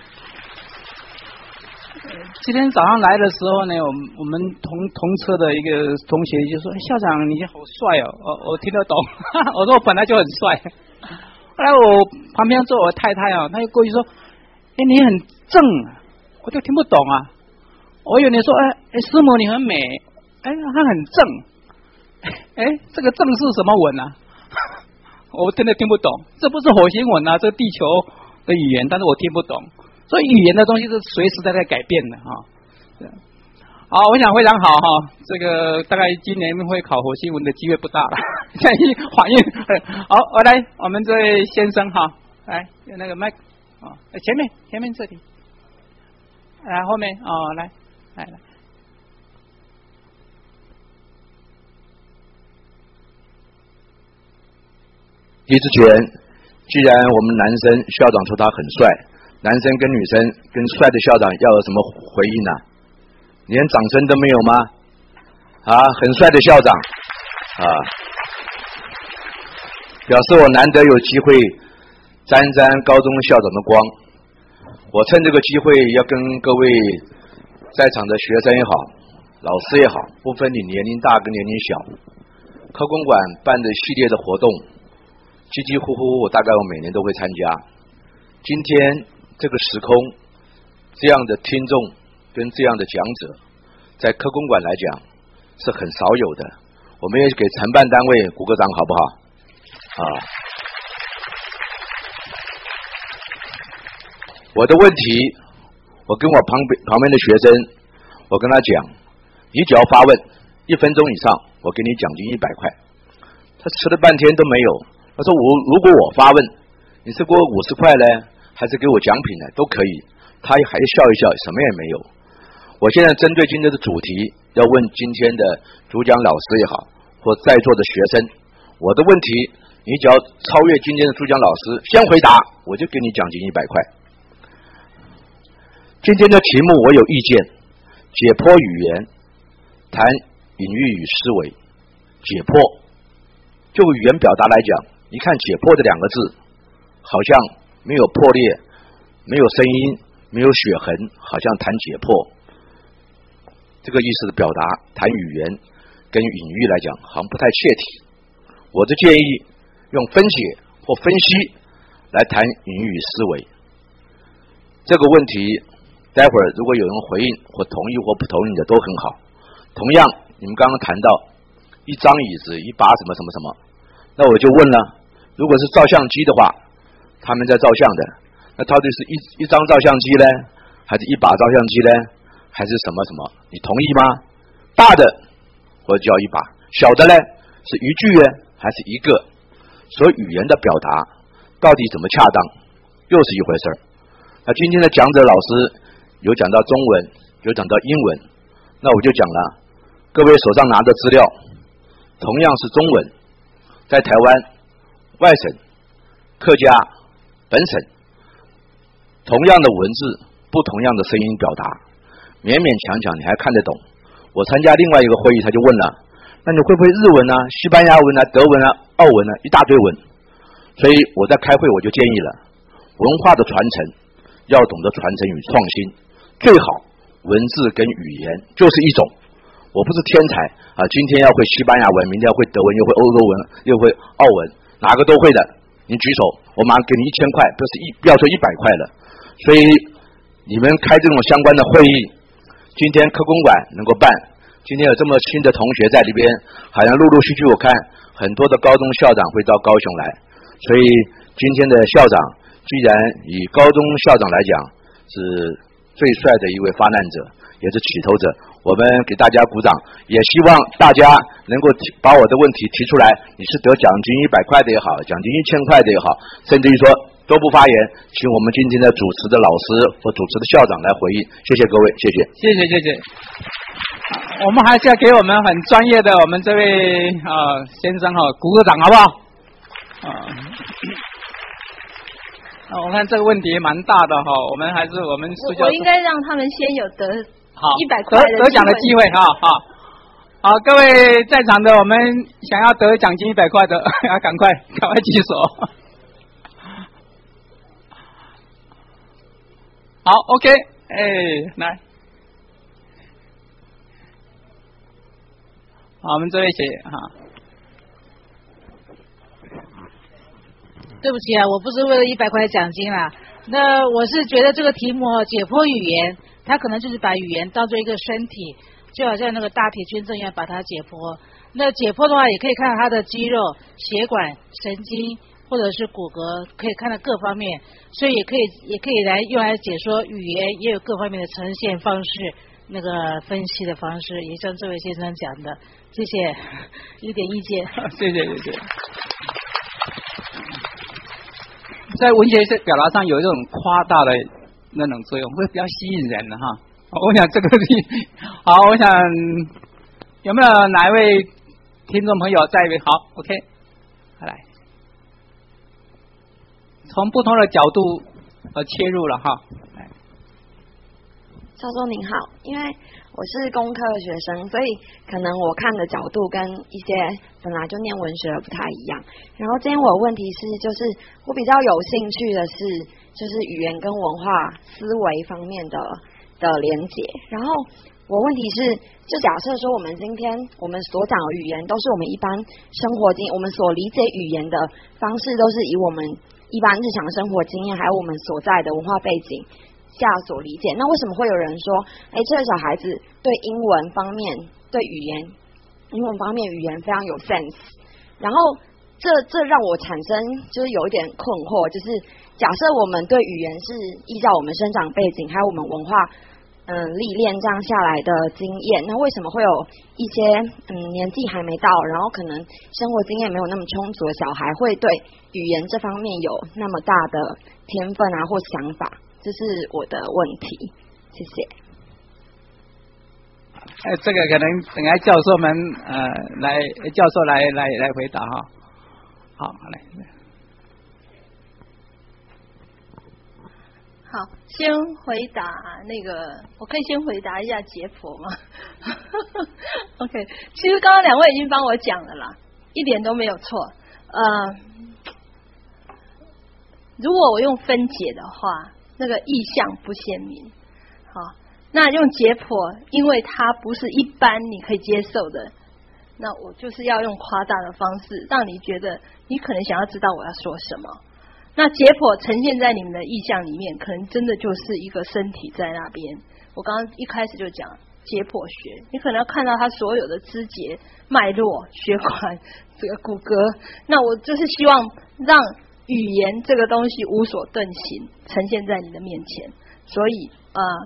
今天早上来的时候呢，我们我们同同车的一个同学就说：“校长，你好帅哦！”我我听得懂，我说我本来就很帅。后来我旁边坐我太太啊，她就过去说：“哎，你很正啊！”我就听不懂啊。我以为你说：“哎哎，师母你很美。”哎，她很正。哎，这个正是什么文啊？我真的听不懂。这不是火星文啊，这地球的语言，但是我听不懂。所以语言的东西是随时在在改变的哈。好，我想非常好哈。这个大概今年会考火星文的机会不大了，建议怀孕。好，我来，我们这位先生哈，来用那个麦啊，前面前面这里，来后面哦，来来来。 李志全，既然我们男生校长说他很帅。男生跟女生跟帅的校长要有什么回应呢、啊？连掌声都没有吗？啊，很帅的校长啊，表示我难得有机会沾沾高中校长的光。我趁这个机会要跟各位在场的学生也好，老师也好，不分你年龄大跟年龄小，科公馆办的系列的活动，几几乎乎我大概我每年都会参加。今天这个时空，这样的听众跟这样的讲者，在科公馆来讲是很少有的。我们也给承办单位鼓个掌，好不好？啊！我的问题，我跟我旁边旁边的学生，我跟他讲，你只要发问一分钟以上，我给你奖金一百块。他吃了半天都没有。他说我如果我发问，你是给我五十块呢？还是给我奖品呢，都可以。他还笑一笑，什么也没有。我现在针对今天的主题，要问今天的主讲老师也好，或在座的学生，我的问题，你只要超越今天的主讲老师，先回答，我就给你奖金一百块。今天的题目我有意见，解剖语言，谈隐喻与思维。解剖，就语言表达来讲，你看解剖这两个字。 好像没有破裂，没有声音，没有血痕，好像谈解剖，这个意思的表达，谈语言跟隐喻来讲好像不太切题。我的建议用分解或分析来谈隐喻思维。这个问题待会儿如果有人回应或同意或不同意的都很好。同样你们刚刚谈到一张椅子一把什么什么什么，那我就问了，如果是照相机的话，他们在照相的，那到底是一一张照相机呢，还是一把照相机呢，还是什么什么？你同意吗？大的或者叫一把，小的呢是一句呢还是一个？所以语言的表达到底怎么恰当，又是一回事儿。那今天的讲者老师有讲到中文，有讲到英文，那我就讲了，各位手上拿的资料同样是中文，在台湾外省、客家、本省，同样的文字，不同样的声音表达，勉勉强强你还看得懂。我参加另外一个会议，他就问了，那你会不会日文啊、西班牙文啊、德文啊、澳文啊，一大堆文。所以我在开会我就建议了，文化的传承要懂得传承与创新，最好文字跟语言就是一种。我不是天才啊，今天要会西班牙文，明天要会德文，又会欧洲文，又会澳文，哪个都会的，你举手，我马上给你一千块，不是一不要说一百块了。所以你们开这种相关的会议，今天科公馆能够办，今天有这么新的同学在里边，好像陆陆续续我看很多的高中校长会到高雄来，所以今天的校长居然以高中校长来讲是最帅的一位发难者，也是起头者，我们给大家鼓掌，也希望大家能够把我的问题提出来，你是得奖金一百块的也好，奖金一千块的也好，甚至于说都不发言，请我们今天的主持的老师或主持的校长来回应。谢谢各位，谢谢， 谢谢，谢谢。我们还是要给我们很专业的我们这位啊、呃、先生哈、哦、鼓个掌，好不好？啊、呃，我看这个问题蛮大的哈、哦，我们还是我们我我应该让他们先有得好一百块得得奖的机会哈，好。好，各位在场的，我们想要得奖金一百块的，要赶快赶快举手。好 ，OK， 哎，来，好，我们这位写哈。 对不起啊，我不是为了一百块奖金啦。那我是觉得这个题目解剖语言，它可能就是把语言当做一个身体，就好像那个大铁捐赠一样把它解剖。那解剖的话，也可以看到它的肌肉、血管、神经。或者是骨骼，可以看到各方面，所以也可以也可以来用来解说语言，也有各方面的呈现方式，那个分析的方式，也像这位先生讲的，谢谢，一点意见。 谢谢谢谢。在文学表达上有一种夸大的那种作用，会比较吸引人的哈。我想这个好，我想有没有哪一位听众朋友在一位？好 ，OK， 来。从不同的角度呃切入了哈。 教授您好，因为我是工科的学生，所以可能我看的角度跟一些本来就念文学的不太一样。然后今天我的问题是，就是我比较有兴趣的是，就是语言跟文化思维方面的的连结。然后我问题是，就假设说我们今天我们所讲的语言都是我们一般生活经，我们所理解语言的方式都是以我们一般日常生活经验还有我们所在的文化背景下所理解，那为什么会有人说，哎，这个小孩子对英文方面、对语言、英文方面语言非常有 sense？ 然后这这让我产生就是有一点困惑，就是假设我们对语言是依照我们生长背景还有我们文化嗯历练这样下来的经验，那为什么会有一些嗯年纪还没到，然后可能生活经验没有那么充足的小孩，会对语言这方面有那么大的天分啊或想法？这是我的问题，谢谢。 哎，这个可能等下教授们呃来教授来来来回答哈。好，来。 好，先回答那个，我可以先回答一下解剖吗？OK， 其实刚刚两位已经帮我讲了啦，一点都没有错。呃， 如果我用分解的话，那个意象不鲜明。好，那用解剖，因为它不是一般你可以接受的，那我就是要用夸大的方式，让你觉得你可能想要知道我要说什么。那解剖呈现在你们的意象里面，可能真的就是一个身体在那边。我刚刚一开始就讲解剖学，你可能要看到它所有的肢节、脉络、血管、这个骨骼。那我就是希望让语言这个东西无所遁形，呈现在你的面前。所以啊、呃，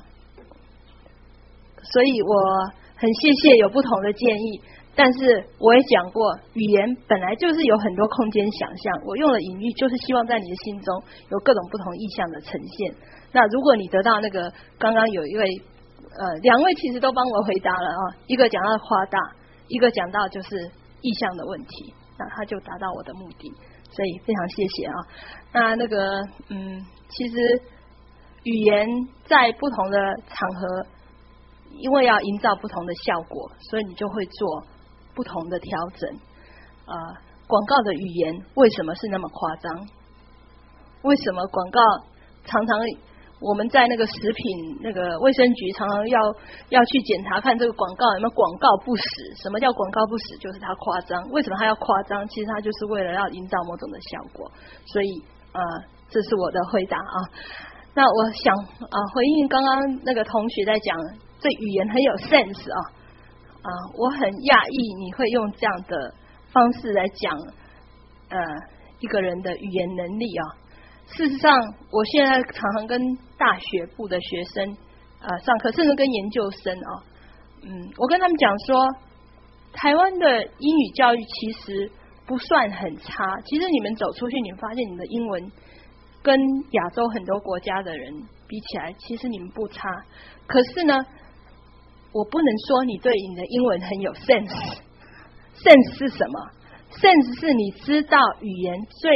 所以我很谢谢有不同的建议。但是我也讲过，语言本来就是有很多空间想象。我用了隐喻，就是希望在你的心中有各种不同意象的呈现。那如果你得到那个，刚刚有一位呃，两位其实都帮我回答了啊，一个讲到夸大，一个讲到就是意象的问题，那他就达到我的目的，所以非常谢谢啊。那那个嗯，其实语言在不同的场合，因为要营造不同的效果，所以你就会做不同的调整。啊、呃，广告的语言为什么是那么夸张？为什么广告常常我们在那个食品那个卫生局常常要要去检查看这个广告有没有广告不实？什么叫广告不实？就是它夸张。为什么它要夸张？其实它就是为了要营造某种的效果。所以呃，这是我的回答啊。那我想啊、呃，回应刚刚那个同学在讲对语言很有 sense 啊啊、呃，我很讶异你会用这样的方式来讲呃一个人的语言能力啊。事实上，我现在常常跟大学部的学生呃上课，甚至跟研究生啊，嗯，我跟他们讲说，台湾的英语教育其实不算很差。其实你们走出去，你们发现你的英文跟亚洲很多国家的人比起来，其实你们不差。可是呢，我不能说你对你的英文很有 sense。sense 是什么 ？sense 是你知道语言最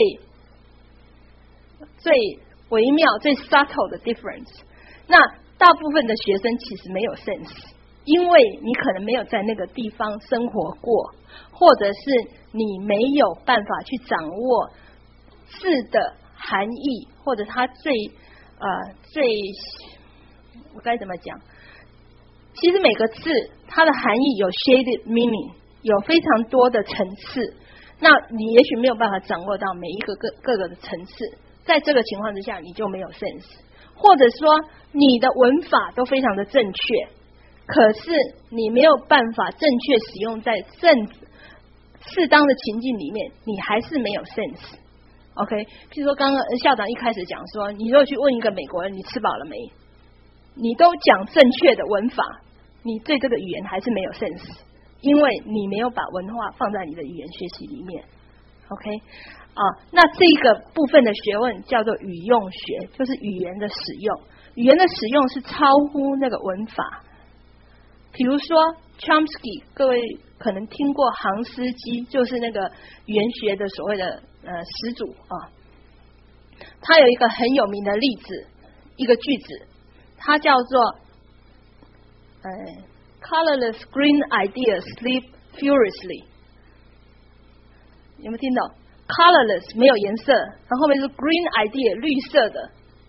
最微妙、最 subtle 的 difference。那大部分的学生其实没有 sense， 因为你可能没有在那个地方生活过，或者是你没有办法去掌握字的含义，或者它最呃最我该怎么讲？其实每个字它的含义有 shaded meaning， 有非常多的层次。那你也许没有办法掌握到每一个各各个的层次。在这个情况之下，你就没有 sense， 或者说你的文法都非常的正确，可是你没有办法正确使用在正适当的情境里面，你还是没有 sense。OK， 譬如说刚刚校长一开始讲说，你如果去问一个美国人你吃饱了没，你都讲正确的文法，你对这个语言还是没有 sense， 因为你没有把文化放在你的语言学习里面。OK。啊，那这个部分的学问叫做语用学，就是语言的使用。语言的使用是超乎那个文法。比如说 Chomsky， 各位可能听过杭斯基，就是那个语言学的所谓的呃始祖啊。他有一个很有名的例子，一个句子，它叫做呃 colorless green ideas sleep furiously， 有没有听到？Colorless 没有颜色，然后后面是 green idea 绿色的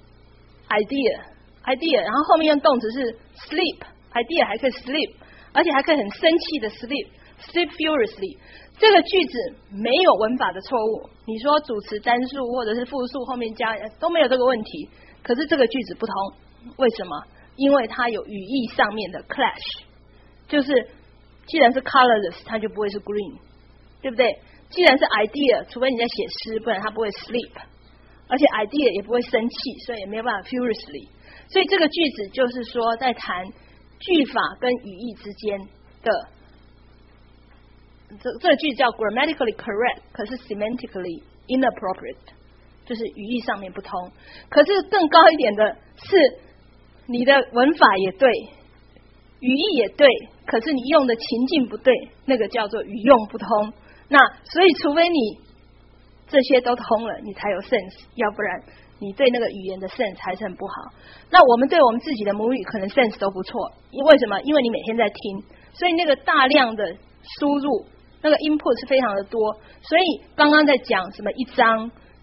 idea idea， 然后后面用动词是 sleep idea 还可以 sleep， 而且还可以很生气的 sleep sleep furiously。这个句子没有文法的错误，你说主词单数或者是复数后面加都没有这个问题。可是这个句子不同，为什么？因为它有语义上面的 clash， 就是既然是 colorless， 它就不会是 green， 对不对？既然是 idea， 除非你在写诗，不然它不会 sleep， 而且 idea 也不会生气，所以也没有办法 furiously。所以这个句子就是说，在谈句法跟语义之间的，这这个句子叫 grammatically correct， 可是 semantically inappropriate， 就是语义上面不通。可是更高一点的是，你的文法也对，语义也对，可是你用的情境不对，那个叫做语用不通。那所以除非你这些都通了，你才有 sense， 要不然你对那个语言的 sense 还是很不好。那我们对我们自己的母语可能 sense 都不错，为什么？因为你每天在听，所以那个大量的输入，那个 input 是非常的多。所以刚刚在讲什么一章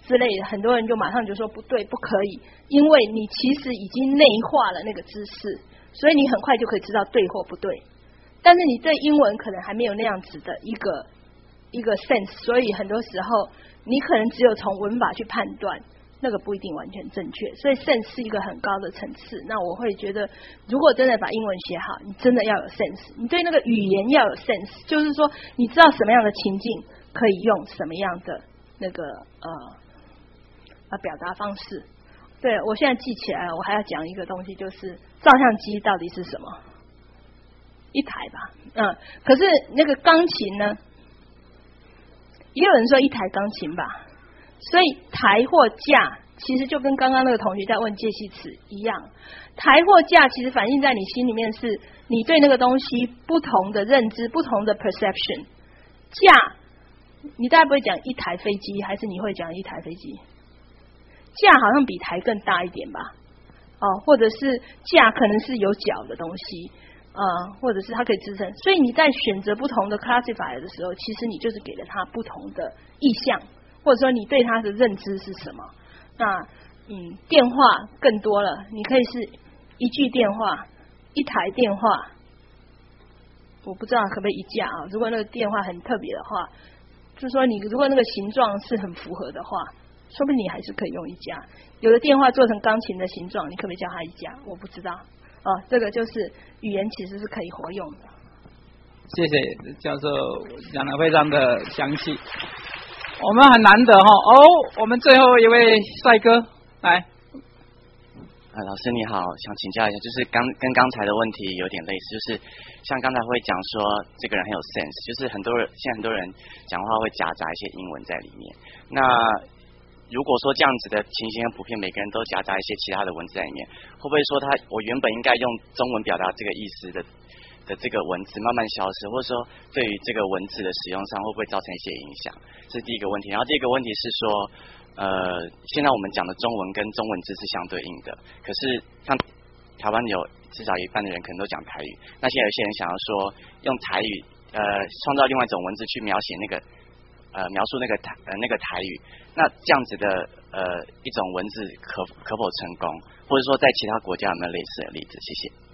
之类的，很多人就马上就说不对，不可以，因为你其实已经内化了那个知识，所以你很快就可以知道对或不对。但是你对英文可能还没有那样子的一个一个 sense， 所以很多时候你可能只有从文法去判断，那个不一定完全正确。所以 sense 是一个很高的层次。那我会觉得，如果真的把英文学好，你真的要有 sense， 你对那个语言要有 sense， 就是说你知道什么样的情境可以用什么样的那个呃呃表达方式。对，我现在记起来了，我还要讲一个东西，就是照相机到底是什么？一台吧，嗯，可是那个钢琴呢？也有人说一台钢琴吧，所以台或架其实就跟刚刚那个同学在问介系词一样，台或架其实反映在你心里面是你对那个东西不同的认知，不同的 perception。架，你大概不会讲一台飞机，还是你会讲一台飞机？架好像比台更大一点吧，哦，或者是架可能是有脚的东西。呃，或者是它可以支撑，所以你在选择不同的 classifier 的时候，其实你就是给了它不同的意向，或者说你对它的认知是什么。那嗯，电话更多了，你可以是一句电话，一台电话，我不知道可不可以一架啊？如果那个电话很特别的话，就是说你如果那个形状是很符合的话，说不定你还是可以用一架。有的电话做成钢琴的形状，你可不可以叫它一架？我不知道。哦，这个就是语言其实是可以活用的。 谢谢教授讲得非常的详细，我们很难得哈哦。我们最后一位帅哥来， 啊，老师你好，想请教一下，就是刚跟刚才的问题有点类似，就是像刚才会讲说这个人很有 sense， 就是很多人现在很多人讲话会夹杂一些英文在里面，那如果说这样子的情形很普遍，每个人都夹杂一些其他的文字在里面，会不会说他我原本应该用中文表达这个意思的的这个文字慢慢消失，或者说对于这个文字的使用上会不会造成一些影响？这是第一个问题。然后第二个问题是说，呃，现在我们讲的中文跟中文字是相对应的，可是像台湾有至少一半的人可能都讲台语，那现在有些人想要说用台语呃创造另外一种文字去描写那个。呃，描述那个台呃那个台语，那这样子的呃一种文字可可否成功，或者说在其他国家有没有类似的例子？谢谢。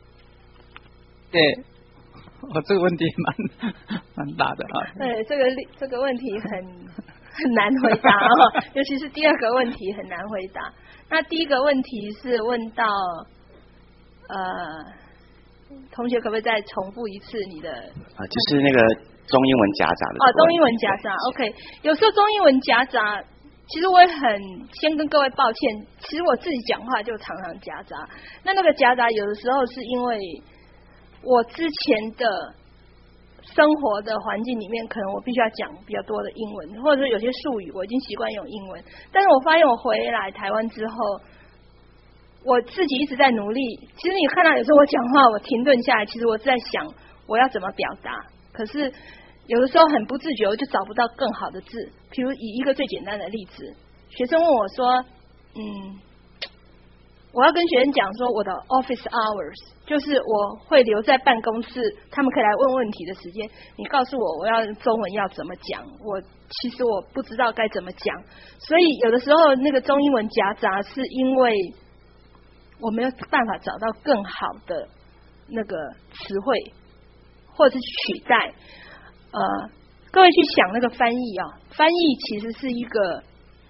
对，我这个问题蛮蛮大的啊。 对，这个这个问题很很难回答哦，尤其是第二个问题很难回答。那第一个问题是问到呃，同学可不可以再重复一次你的？ 啊，就是那个。中英文夹杂的哦，中英文夹杂 ，OK。有时候中英文夹杂，其实我也很先跟各位抱歉，其实我自己讲话就常常夹杂。那那个夹杂有的时候是因为我之前的生活的环境里面，可能我必须要讲比较多的英文，或者说有些术语我已经习惯用英文。但是我发现我回来台湾之后，我自己一直在努力。其实你看到有时候我讲话，我停顿下来，其实我在想我要怎么表达，可是。有的时候很不自觉，我就找不到更好的字。比如以一个最简单的例子，学生问我说：“嗯，我要跟学生讲说，我的 office hours 就是我会留在办公室，他们可以来问问题的时间。你告诉我，我要中文要怎么讲？我其实我不知道该怎么讲，所以有的时候那个中英文夹杂，是因为我没有办法找到更好的那个词汇，或者是取代。”呃，各位去想那个翻译啊，翻译其实是一个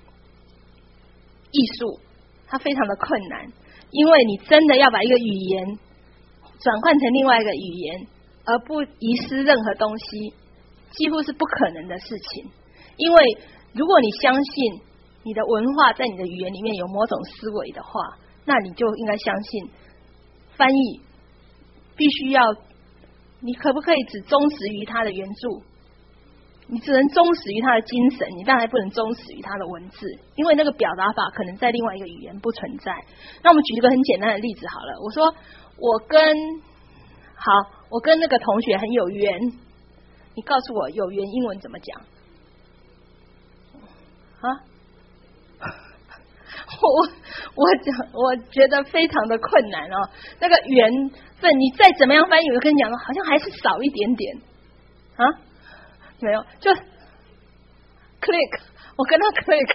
艺术，它非常的困难，因为你真的要把一个语言转换成另外一个语言，而不遗失任何东西，几乎是不可能的事情。因为如果你相信你的文化在你的语言里面有某种思维的话，那你就应该相信翻译必须要。你可不可以只忠实于它的原著？你只能忠实于它的精神，你当然不能忠实于它的文字，因为那个表达法可能在另外一个语言不存在。那我们举一个很简单的例子好了，我说我跟好，我跟那个同学很有缘，你告诉我有缘英文怎么讲？啊？我我讲，我觉得非常的困难哦。那个缘分，你再怎么样翻译，我跟你讲，好像还是少一点点啊。没有，就 click 我跟他 click，click，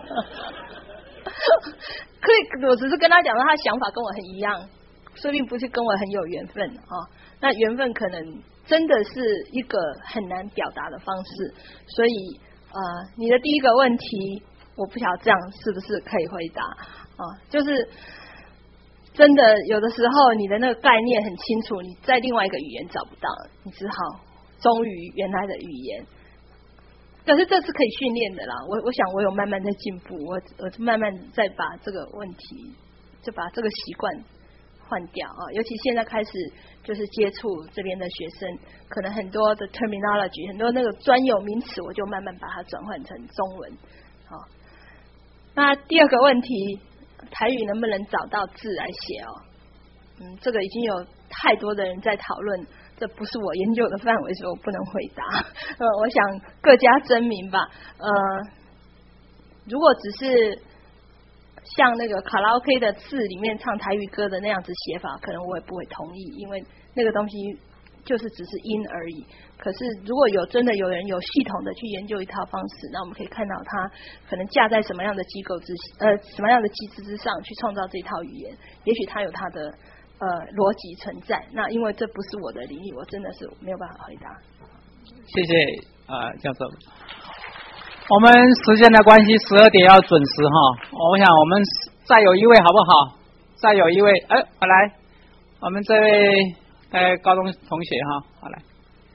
我只是跟他讲说他想法跟我很一样，说不定不是跟我很有缘分啊、哦。那缘分可能真的是一个很难表达的方式，所以呃，你的第一个问题，我不晓得这样是不是可以回答啊、哦？就是真的有的时候你的那个概念很清楚，你在另外一个语言找不到，你只好忠于原来的语言。可是这是可以训练的啦，我我想我有慢慢在进步，我我慢慢在把这个问题，就把这个习惯换掉啊。尤其现在开始就是接触这边的学生，可能很多的 terminology， 很多那个专有名词，我就慢慢把它转换成中文。好，那第二个问题，台语能不能找到字来写哦？嗯，这个已经有太多的人在讨论。这不是我研究的范围，所以我不能回答。呃，我想各家争鸣吧。呃，如果只是像那个卡拉 OK 的字里面唱台语歌的那样子写法，可能我也不会同意，因为那个东西就是只是音而已。可是如果有真的有人有系统的去研究一套方式，那我们可以看到它可能架在什么样的机构之呃什么样的机制之上去创造这套语言，也许它有它的。呃，逻辑存在，那因为这不是我的领域，我真的是没有办法回答。 谢谢啊、呃，教授。我们时间的关系，十二点要准时哈。我想我们再有一位好不好？再有一位，哎，好来，我们这位呃高中同学哈，好来。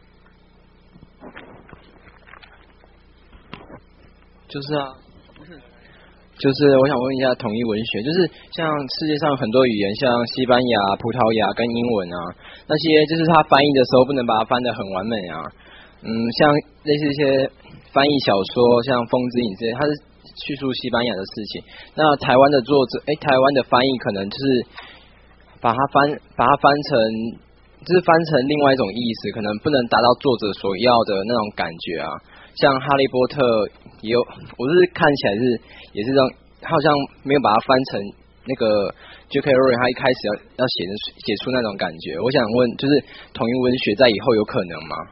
就是啊。就是我想问一下统一文学，就是像世界上很多语言，像西班牙、葡萄牙跟英文啊，那些就是它翻译的时候不能把它翻得很完美啊。嗯，像类似一些翻译小说，像《风之影》这些，它是叙述西班牙的事情。那台湾的作者，哎，台湾的翻译可能就是把它翻，把它翻成，就是翻成另外一种意思，可能不能达到作者所要的那种感觉啊。像《哈利波特》也有，我是看起来是也是这样，好像没有把它翻成那个 J K Rowling 他一开始要要写写出那种感觉。我想问，就是统一文学在以后有可能吗？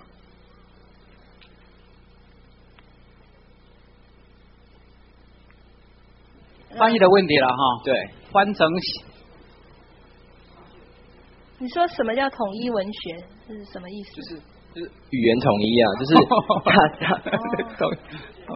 翻译的问题了哈。 对， 翻成。 你说什么叫统一文学？这是什么意思？ 就是。就是语言统一啊，就是他他统一。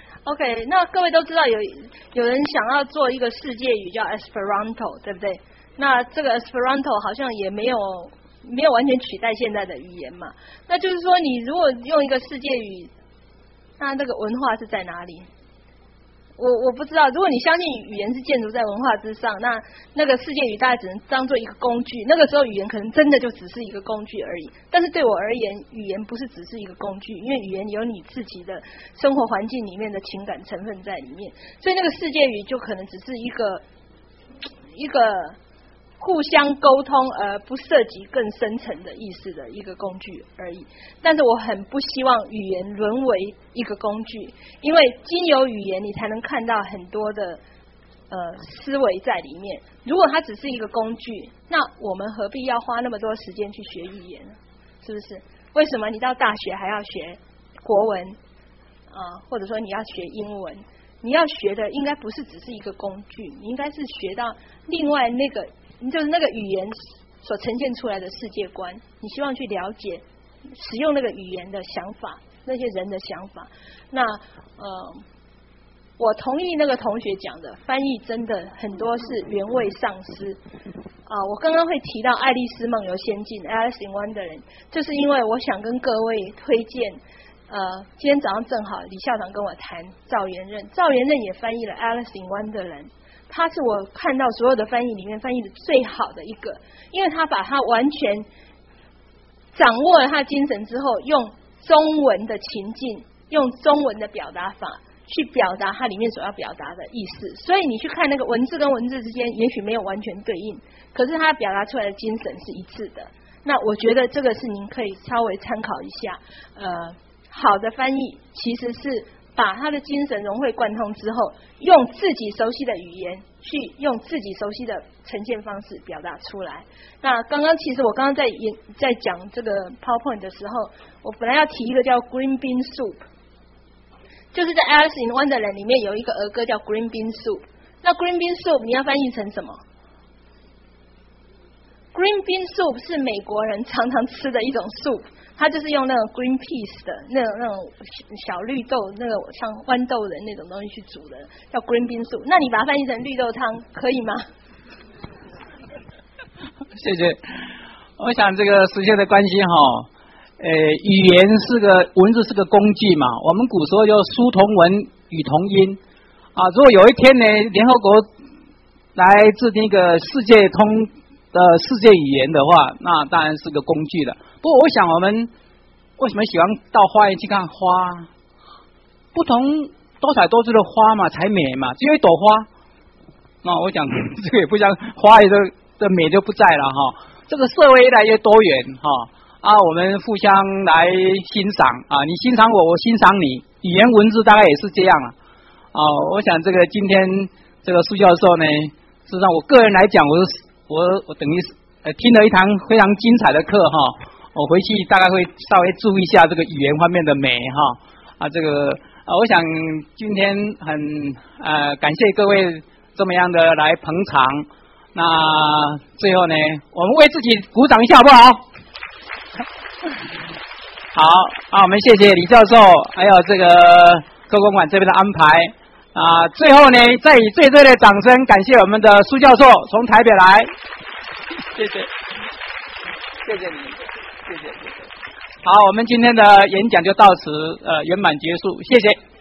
OK， 那各位都知道有有人想要做一个世界语叫 Esperanto， 对不对？那这个 Esperanto 好像也没有没有完全取代现在的语言嘛。那就是说，你如果用一个世界语，那这个文化是在哪里？我我不知道，如果你相信语言是建筑在文化之上，那那个世界语大概只能当做一个工具，那个时候语言可能真的就只是一个工具而已。但是对我而言，语言不是只是一个工具，因为语言有你自己的生活环境里面的情感成分在里面，所以那个世界语就可能只是一个一个互相沟通而不涉及更深层的意识的一个工具而已。但是我很不希望语言沦为一个工具，因为经由语言你才能看到很多的呃思维在里面。如果它只是一个工具，那我们何必要花那么多时间去学语言呢？是不是？为什么你到大学还要学国文啊、呃，或者说你要学英文？你要学的应该不是只是一个工具，你应该是学到另外那个就是那个语言所呈现出来的世界观，你希望去了解使用那个语言的想法，那些人的想法。那呃，我同意那个同学讲的，翻译真的很多是原味丧失啊、呃。我刚刚会提到《爱丽丝梦游仙境》（Alice in Wonderland），就是因为我想跟各位推荐。呃，今天早上正好李校长跟我谈赵元任，赵元任也翻译了《Alice in Wonderland》。他是我看到所有的翻译里面翻译的最好的一个，因为他把他完全掌握了他的精神之后，用中文的情境，用中文的表达法去表达它里面所要表达的意思。所以你去看那个文字跟文字之间也许没有完全对应，可是他表达出来的精神是一致的。那我觉得这个是您可以稍微参考一下。呃，好的翻译其实是把他的精神融会贯通之后，用自己熟悉的语言去用自己熟悉的呈现方式表达出来。那刚刚其实我刚刚在演在讲这个 PowerPoint 的时候，我本来要提一个叫 Green Bean Soup， 就是在 Alice in Wonderland 里面有一个儿歌叫 Green Bean Soup， 那 Green Bean Soup 你要翻译成什么？ Green Bean Soup 是美国人常常吃的一种 soup， 它就是用那种 green peas 的那种那种小绿豆，那个像豌豆仁那种东西去煮的，叫 Green Bean Soup。那你把它翻译成绿豆汤可以吗？ 谢谢。我想这个时间的关系哈，呃，语言是个文字是个工具嘛，我们古时候叫书同文，语同音啊。如果有一天呢，联合国来制定一个世界通的世界语言的话，那当然是个工具了。不过我想我们为什么喜欢到花园去看花？不同多彩多姿的花嘛才美嘛，只有一朵花，那我想这个也不像花也都的美就不在了哈。这个社会越来越多元哈啊，我们互相来欣赏啊，你欣赏我，我欣赏你，语言文字大概也是这样了啊。我想这个今天这个苏教授呢，事实上我个人来讲，我我我等于呃听了一堂非常精彩的课哈，我回去大概会稍微注意一下这个语言方面的美哈啊这个啊，我想今天很呃感谢各位这么样的来捧场。那最后呢，我们为自己鼓掌一下好不好？好啊，我们谢谢李教授，还有这个科公馆这边的安排啊。最后呢，再以最热烈的掌声感谢我们的苏教授从台北来，谢谢，谢谢你，谢谢，谢谢。好，我们今天的演讲就到此呃圆满结束，谢谢。